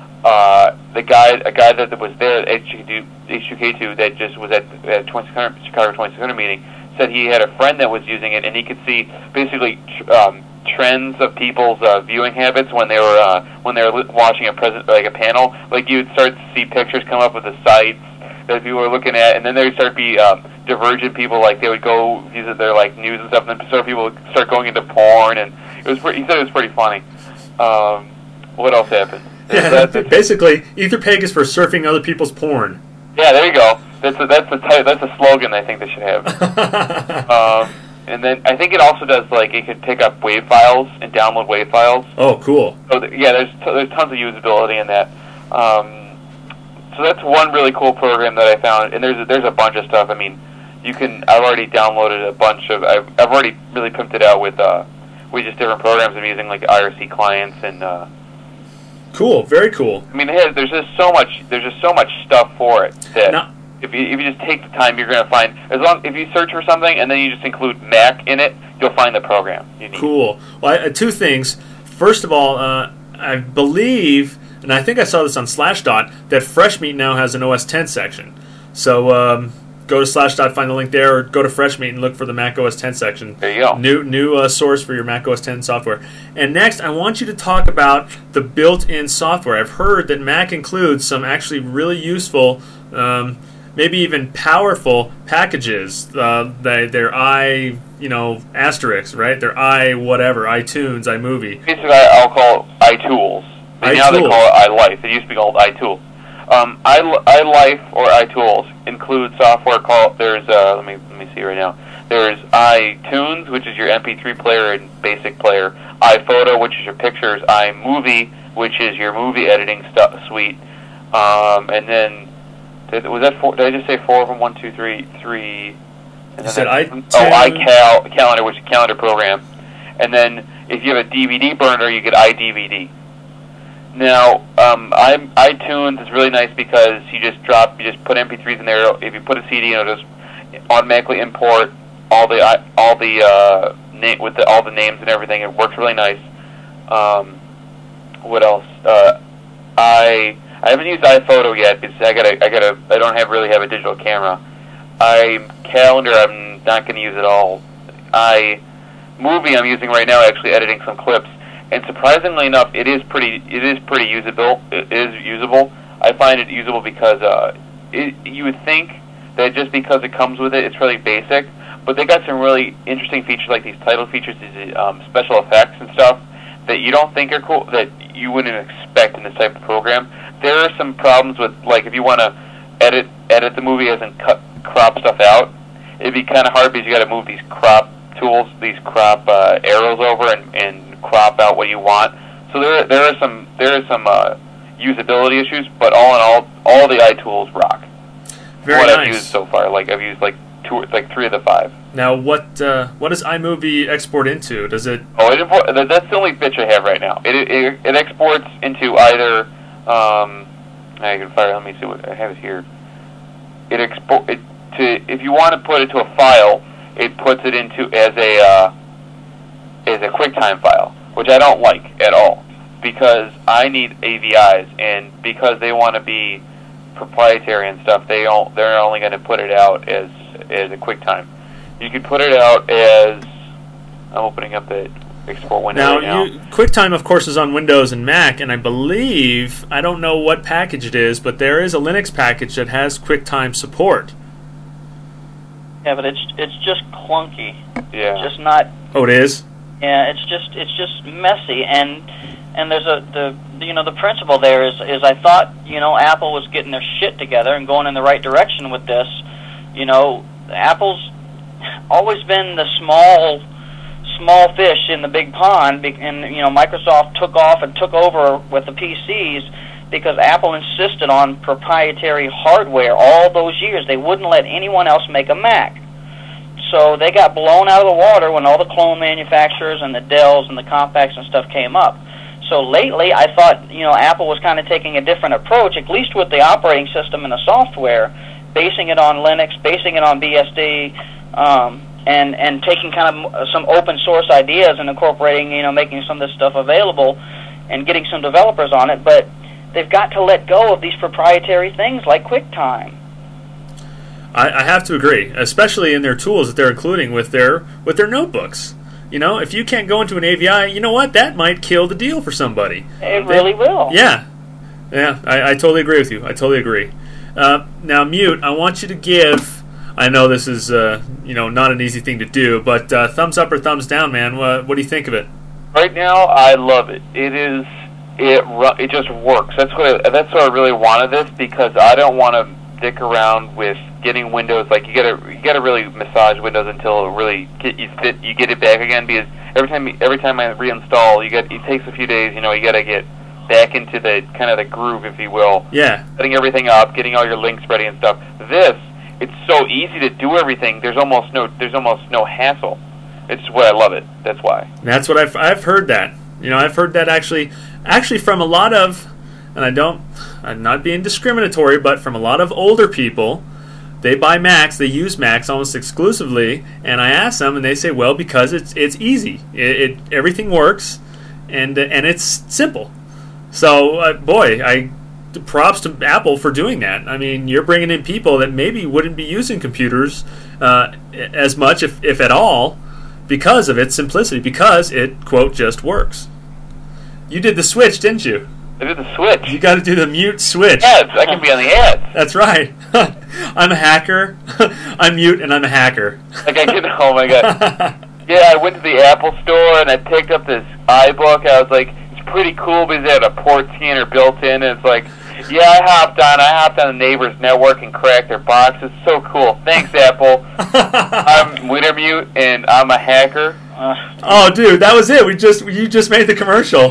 A guy that was there at H2K2 that just was at Chicago 20-second meeting said he had a friend that was using it, and he could see basically trends of people's viewing habits when they were watching a panel. Like you would start to see pictures come up with the sites that people were looking at, and then there would start to be divergent people, like they would go visit their like news and stuff, and then people would start going into porn, and he said it was pretty funny. What else happened? Yeah, basically, Etherpeg is for surfing other people's porn. Yeah, there you go. That's a slogan I think they should have. And then I think it also does it could pick up WAV files and download WAV files. Oh, cool. So there's tons of usability in that. So that's one really cool program that I found, and there's a bunch of stuff. I mean, I've already downloaded a bunch of. I've already really pimped it out with just different programs I'm using, like IRC clients and. Cool, very cool. I mean, there's just so much stuff for it that if you just take the time, you're going to find. If you search for something and then you just include Mac in it, you'll find the program you need. Cool. Well, two things. First of all, I believe, and I think I saw this on Slashdot, that FreshMeat now has an OS X section. So go to Slashdot, find the link there, or go to FreshMeat and look for the Mac OS X section. There you go. New source for your Mac OS X software. And next, I want you to talk about the built-in software. I've heard that Mac includes some actually really useful, maybe even powerful packages. Their asterisk, right? Their iTunes, iMovie. Basically, I'll call it iTools. But now they call it iLife. It used to be called iTool. iLife or iTools includes software called. There's let me see right now. There's iTunes, which is your MP3 player and basic player. iPhoto, which is your pictures. iMovie, which is your movie editing suite. And then was that four? Did I just say four of them? 1, 2, 3, 3. You said iTunes. iCalendar, which is a calendar program. And then if you have a DVD burner, you get iDVD. Now, iTunes is really nice because you just put MP3s in there. If you put a CD in, it'll just automatically import all the names and everything. It works really nice. What else? I haven't used iPhoto yet because I don't really have a digital camera. iCalendar, I'm not going to use at all. iMovie, I'm using right now, actually editing some clips. And surprisingly enough, it is pretty usable. It is usable. I find it usable because you would think that just because it comes with it, it's really basic. But they got some really interesting features, like these title features, these special effects and stuff that you don't think are cool, that you wouldn't expect in this type of program. There are some problems with, like, if you want to edit the movie as in crop stuff out, it'd be kind of hard because you got to move these crop tools, these crop arrows over and crop out what you want. So there are some usability issues, but all in all the iTools rock. Very what nice. I've used so far, I've used 3 of the 5. Now, what does iMovie export into? Does it? Oh, that's the only bitch I have right now. It exports into either. I can fire. Let me see what I have it here. If you want to put it to a file, it puts it into as a QuickTime file, which I don't like at all, because I need AVIs, and because they want to be proprietary and stuff, they're only going to put it out as a QuickTime. You could put it out as, I'm opening up the export window now. QuickTime, of course, is on Windows and Mac, and I believe, I don't know what package it is, but there is a Linux package that has QuickTime support. Yeah, but it's just clunky. Yeah. It's just not. Oh, it is? Yeah, it's just messy, and there's the principle there is I thought Apple was getting their shit together and going in the right direction with this. Apple's always been the small fish in the big pond, and Microsoft took off and took over with the PCs because Apple insisted on proprietary hardware all those years. They wouldn't let anyone else make a Mac. So they got blown out of the water when all the clone manufacturers and the Dells and the Compaqs and stuff came up. So lately, I thought, Apple was kind of taking a different approach, at least with the operating system and the software, basing it on Linux, basing it on BSD, and taking kind of some open source ideas and incorporating, making some of this stuff available and getting some developers on it. But they've got to let go of these proprietary things like QuickTime. I have to agree, especially in their tools that they're including with their notebooks. If you can't go into an AVI, you know what? That might kill the deal for somebody. It really will. Yeah. I totally agree with you. I totally agree. Now, Mute, I want you to give. I know this is not an easy thing to do, but thumbs up or thumbs down, man. What do you think of it? Right now, I love it. It just works. That's what I really wanted this, because I don't want to dick around with getting Windows. Like you gotta really massage Windows until it really you get it back again. Because every time I reinstall, it takes a few days. You gotta get back into the kind of the groove, if you will. Yeah. Setting everything up, getting all your links ready and stuff. It's so easy to do everything. There's almost no hassle. It's what I love it. That's why. That's what I've heard that. I've heard that actually from a lot of, and I'm not being discriminatory, but from a lot of older people. They buy Macs, they use Macs almost exclusively, and I ask them, and they say, well, because it's easy. Everything works, and it's simple. So, props to Apple for doing that. I mean, you're bringing in people that maybe wouldn't be using computers as much, if at all, because of its simplicity, because it, quote, just works. You did the switch, didn't you? I did the switch. You got to do the mute switch. Yes, I can be on the ads. That's right. I'm a hacker. I'm mute, and I'm a hacker. Oh my god. Yeah, I went to the Apple store and I picked up this iBook. I was like, it's pretty cool because it had a port scanner built in. And it's like, yeah, I hopped on the neighbor's network and cracked their boxes. So cool. Thanks, Apple. I'm Wintermute and I'm a hacker. Oh, dude, that was it. You just made the commercial.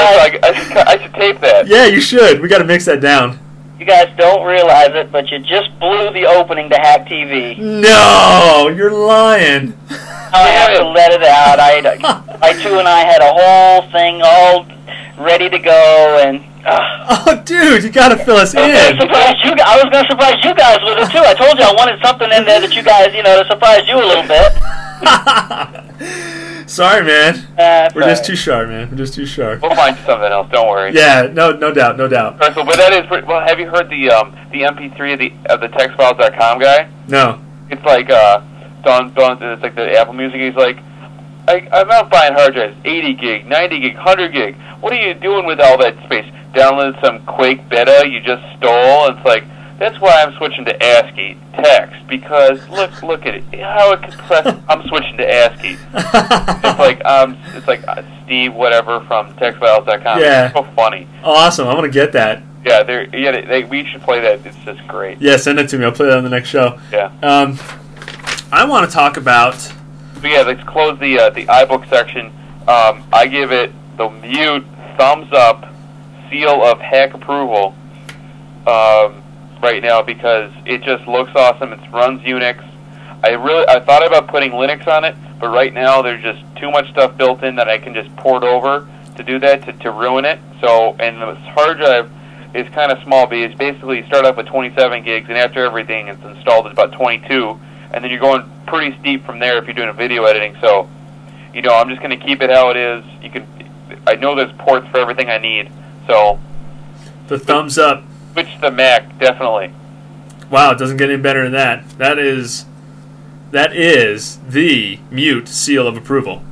I should tape that. Yeah, you should. We got to mix that down. You guys don't realize it, but you just blew the opening to Hack TV. No, you're lying. I have to let it out. I2 and I had a whole thing all ready to go, and oh, dude, you got to fill us in. I was going to surprise you guys with it too. I told you I wanted something in there that you guys, to surprise you a little bit. Sorry, man. We're just too sharp, man. We're just too sharp. We'll find something else. Don't worry. Yeah, no doubt. But that is well. Have you heard the MP3 of the TextFiles.com guy? No. It's like Don. It's like the Apple Music. He's like, I'm not buying hard drives. 80 gig, 90 gig, 100 gig. What are you doing with all that space? Downloaded some Quake beta you just stole. It's like, that's why I'm switching to ASCII text, because look at it, how it compressed. I'm switching to ASCII. It's like Steve whatever from TextFiles.com. Yeah. It's so funny. Awesome. I'm gonna get that. Yeah, we should play that. It's just great. Yeah, send it to me. I'll play that on the next show. Yeah. I want to talk about. So yeah, let's close the iBook section. I give it the mute thumbs up seal of hack approval right now because it just looks awesome. It runs Unix. I thought about putting Linux on it, but right now there's just too much stuff built in that I can just port over to do that to ruin it. So, and the hard drive is kind of small, but it's basically you start off with 27 gigs, and after everything it's installed it's about 22, and then you're going pretty steep from there if you're doing a video editing. So, you know, I'm just going to keep it how it is. I know there's ports for everything I need. So, the thumbs up. Switch to the Mac, definitely. Wow, it doesn't get any better than that. That is the Mute seal of approval.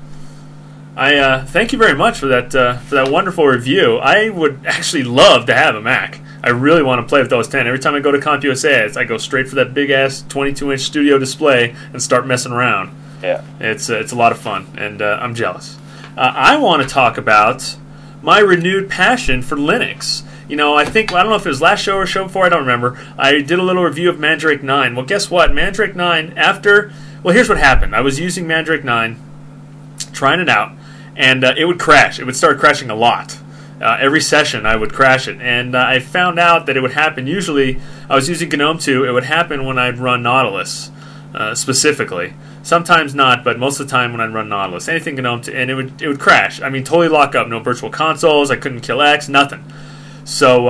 I thank you very much for that wonderful review. I would actually love to have a Mac. I really want to play with OS 10. Every time I go to CompUSA, I go straight for that big ass 22-inch studio display and start messing around. Yeah, it's a lot of fun, and I'm jealous. I want to talk about my renewed passion for Linux. You know, I don't know if it was last show or show before, I don't remember. I did a little review of Mandrake 9. Well, guess what? Mandrake 9, here's what happened. I was using Mandrake 9, trying it out, and it would crash. It would start crashing a lot. Every session I would crash it, and I found out that it would happen. Usually, I was using GNOME 2. It would happen when I'd run Nautilus, specifically. Sometimes not, but most of the time when I'd run Nautilus. Anything GNOME 2, and it would crash. I mean, totally lock up. No virtual consoles. I couldn't kill X. Nothing. So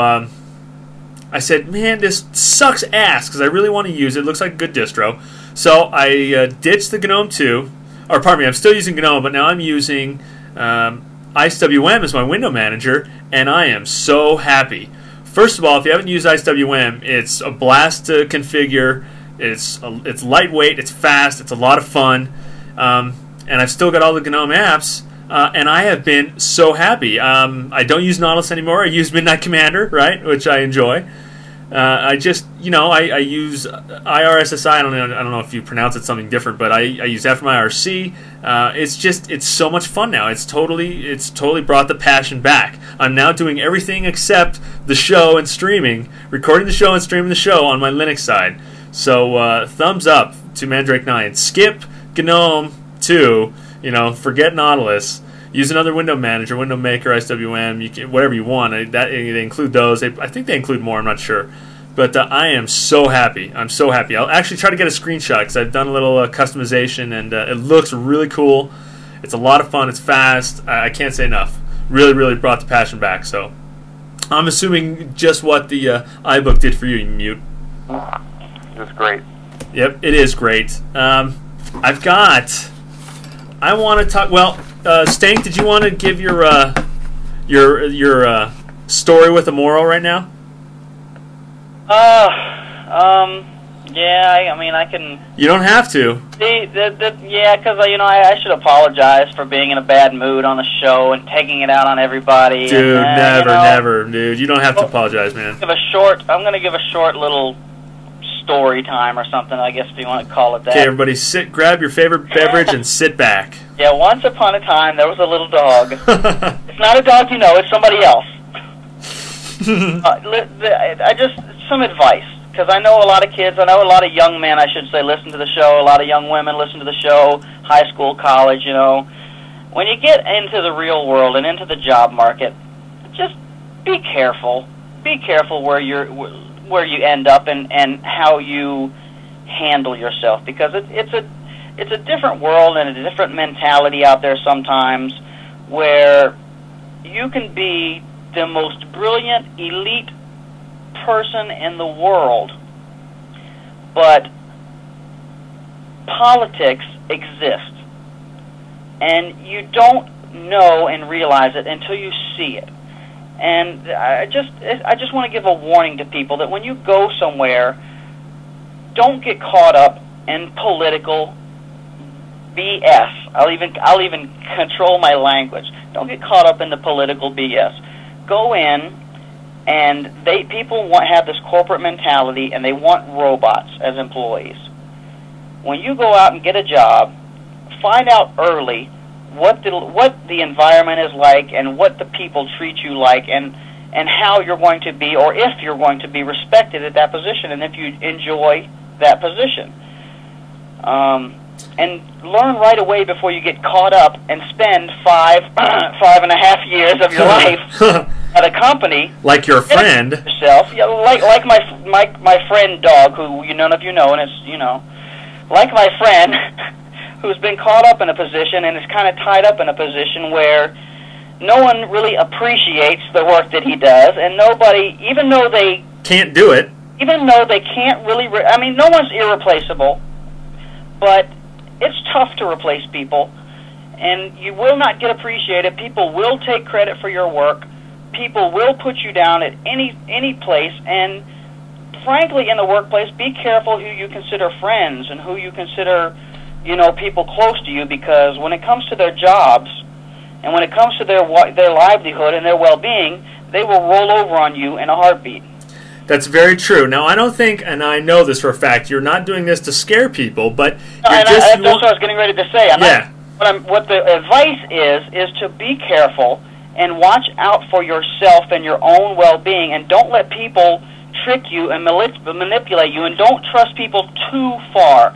I said, man, this sucks ass because I really want to use it. It looks like a good distro. So I ditched the GNOME 2. Or pardon me, I'm still using GNOME, but now I'm using IceWM as my window manager, and I am so happy. First of all, if you haven't used IceWM, it's a blast to configure. It's lightweight, it's fast, it's a lot of fun, and I've still got all the GNOME apps. And I have been so happy. I don't use Nautilus anymore. I use Midnight Commander, right, which I enjoy. I use IRSSI. I don't know if you pronounce it something different, but I use that for my IRC. It's so much fun now. It's totally brought the passion back. I'm now doing everything except the show and streaming, recording the show and streaming the show on my Linux side. So thumbs up to Mandrake 9. Skip GNOME 2. Forget Nautilus. Use another window manager, window maker, IceWM, whatever you want. They include those. I think they include more. I'm not sure. But I am so happy. I'm so happy. I'll actually try to get a screenshot because I've done a little customization, and it looks really cool. It's a lot of fun. It's fast. I can't say enough. Really, really brought the passion back. So I'm assuming just what the iBook did for you, Mute. It's great. Yep, it is great. I want to talk. Well, Stank, did you want to give your story with a moral right now? Yeah. I mean, I can. You don't have to. Yeah, because I should apologize for being in a bad mood on the show and taking it out on everybody. Dude, never, dude. You don't have to apologize, man. I'm going to give a short little story time or something, I guess, if you want to call it that. Okay, everybody, grab your favorite beverage and sit back. Yeah, once upon a time, there was a little dog. It's not a dog it's somebody else. Some advice, because I know a lot of kids, I know a lot of young men, I should say, listen to the show, a lot of young women listen to the show, high school, college, When you get into the real world and into the job market, just be careful. Be careful where you end up and how you handle yourself, because it's a different world and a different mentality out there sometimes, where you can be the most brilliant, elite person in the world, but politics exist, and you don't know and realize it until you see it. And I just want to give a warning to people that when you go somewhere, don't get caught up in political BS. I'll even control my language. Don't get caught up in the political BS. Go in, and people have this corporate mentality, and they want robots as employees. When you go out and get a job, find out early what the environment is like, and what the people treat you like, and how you're going to be, or if you're going to be respected at that position, and if you enjoy that position. and learn right away before you get caught up and spend 5.5 years of your life at a company. Like your friend. Yourself. Yeah, like my friend Dog, who none of you know, and it's, like my friend who's been caught up in a position and is kind of tied up in a position where no one really appreciates the work that he does, and nobody, even though they can't do it, even though they can't really, no one's irreplaceable, but it's tough to replace people, and you will not get appreciated. People will take credit for your work. People will put you down at any place, and frankly, in the workplace, be careful who you consider friends and who you consider, people close to you, because when it comes to their jobs and when it comes to their livelihood and their well-being, they will roll over on you in a heartbeat. That's very true. Now, I don't think, and I know this for a fact, you're not doing this to scare people, but that's what I was getting ready to say. What the advice is to be careful and watch out for yourself and your own well-being, and don't let people trick you and manipulate you, and don't trust people too far.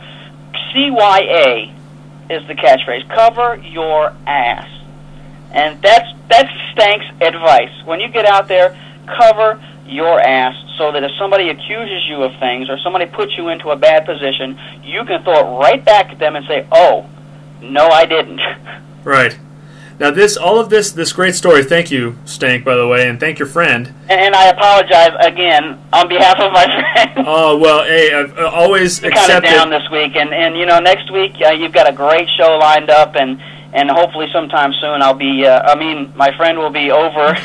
CYA is the catchphrase. Cover your ass. And that's Stank's advice. When you get out there, cover your ass, so that if somebody accuses you of things or somebody puts you into a bad position, you can throw it right back at them and say, "Oh, no, I didn't." Right. Now, all of this great story. Thank you, Stank, by the way, and thank your friend. And I apologize again on behalf of my friend. Oh well, hey, I've always accepted. Kind of down this week, and next week you've got a great show lined up, and hopefully sometime soon I'll be. My friend will be over.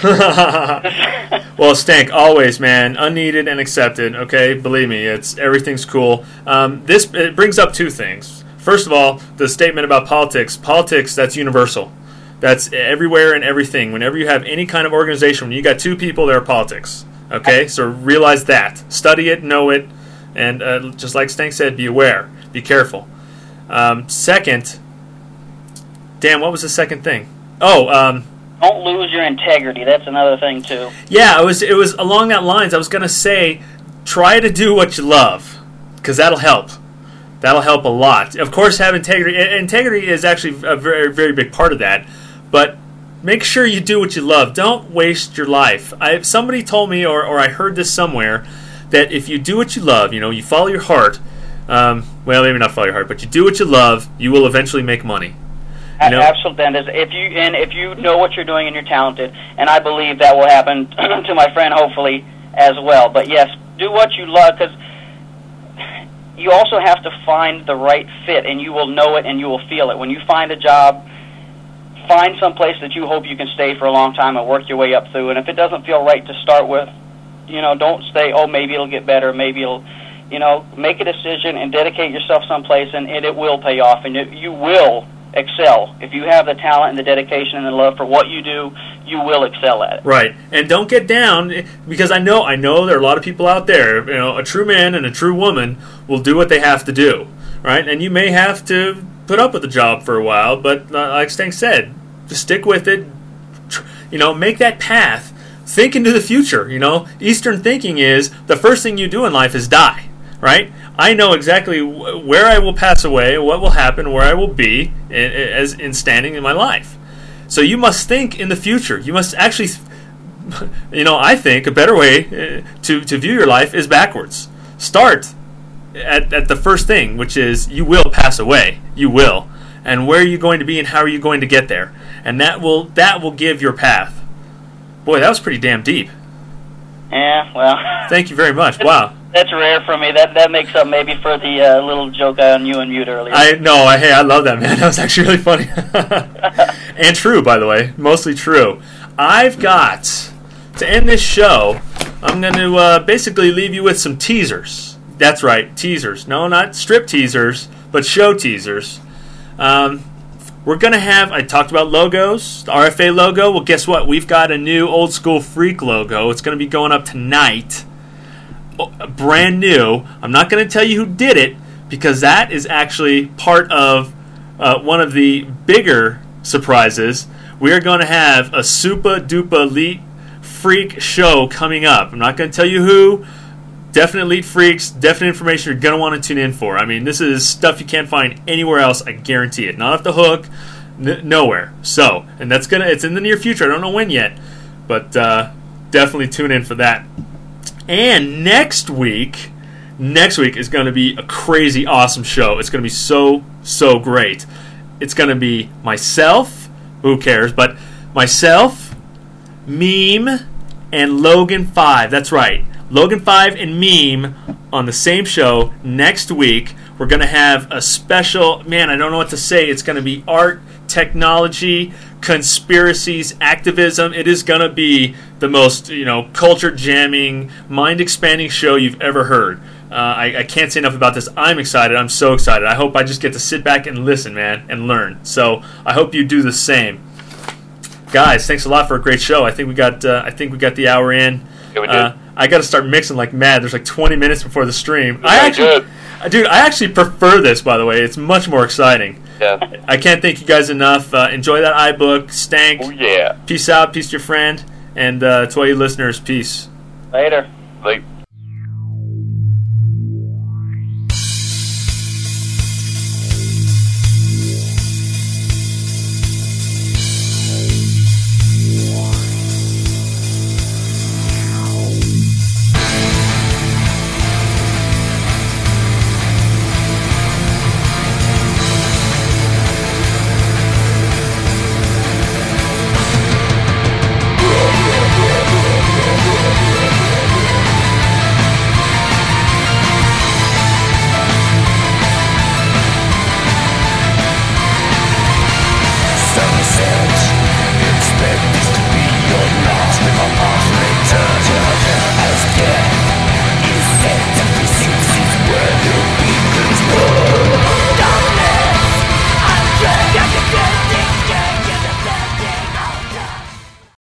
Well, Stank, always, man, unneeded and accepted. Okay, believe me, everything's cool. It brings up two things. First of all, the statement about politics. Politics, that's universal. That's everywhere and everything. Whenever you have any kind of organization, when you got two people, there are politics. Okay, so realize that. Study it, know it, and just like Stank said, be aware, be careful. Second. Damn, what was the second thing? Don't lose your integrity. That's another thing, too. Yeah, it was along that lines. I was going to say, try to do what you love, because that'll help. That'll help a lot. Of course, have integrity. Integrity is actually a very, very big part of that. But make sure you do what you love. Don't waste your life. Somebody told me, or I heard this somewhere, that if you do what you love, you follow your heart, well, maybe not follow your heart, but you do what you love, you will eventually make money. Absolutely. And if you know what you're doing and you're talented, and I believe that will happen to my friend, hopefully, as well. But yes, do what you love, because you also have to find the right fit, and you will know it and you will feel it. When you find a job, find some place that you hope you can stay for a long time and work your way up through. And if it doesn't feel right to start with, don't stay, maybe it'll get better, maybe it'll, make a decision and dedicate yourself someplace, and it will pay off, and you will excel. If you have the talent and the dedication and the love for what you do, you will excel at it. Right. And don't get down, because I know there are a lot of people out there, a true man and a true woman will do what they have to do, right? And you may have to put up with the job for a while, but like Stank said, just stick with it, make that path, think into the future, Eastern thinking is the first thing you do in life is die, right? I know exactly where I will pass away, what will happen, where I will be as in standing in my life. So you must think in the future. You must actually, I think a better way to view your life is backwards. Start at the first thing, which is you will pass away. You will. And where are you going to be and how are you going to get there? And that will give your path. Boy, that was pretty damn deep. Yeah, well. Thank you very much. Wow. That's rare for me. That makes up maybe for the little joke on you and Mute earlier. I love that, man. That was actually really funny. And true, by the way. Mostly true. I've got, to end this show, I'm going to basically leave you with some teasers. That's right, teasers. No, not strip teasers, but show teasers. We're going to have, I talked about logos, the RFA logo. Well, guess what? We've got a new Old School Freak logo. It's going to be going up tonight. Brand new. I'm not going to tell you who did it, because that is actually part of one of the bigger surprises. We are going to have a super duper elite freak show coming up. I'm not going to tell you who, Definite Elite Freaks, definite information you're going to want to tune in for. I mean, this is stuff you can't find anywhere else, I guarantee it. Not off the hook, nowhere. So, and it's in the near future. I don't know when yet, but definitely tune in for that. And next week is going to be a crazy awesome show. It's going to be so great. It's going to be myself, who cares, but myself, Meme, and Logan 5. That's right. Logan 5 and Meme on the same show next week. We're going to have a special, man, I don't know what to say. It's going to be art, technology, conspiracies, activism. It is going to be the most, culture jamming, mind expanding show you've ever heard. I can't say enough about this. I'm excited. I'm so excited. I hope I just get to sit back and listen, man, and learn. So I hope you do the same. Guys, thanks a lot for a great show. I think we got the hour in. Yeah, we did. I got to start mixing like mad. There's like 20 minutes before the stream. I actually prefer this, by the way. It's much more exciting. Yeah. I can't thank you guys enough. Enjoy that iBook. Stank. Oh, yeah. Peace out. Peace to your friend. And to all you listeners, peace. Later. Late.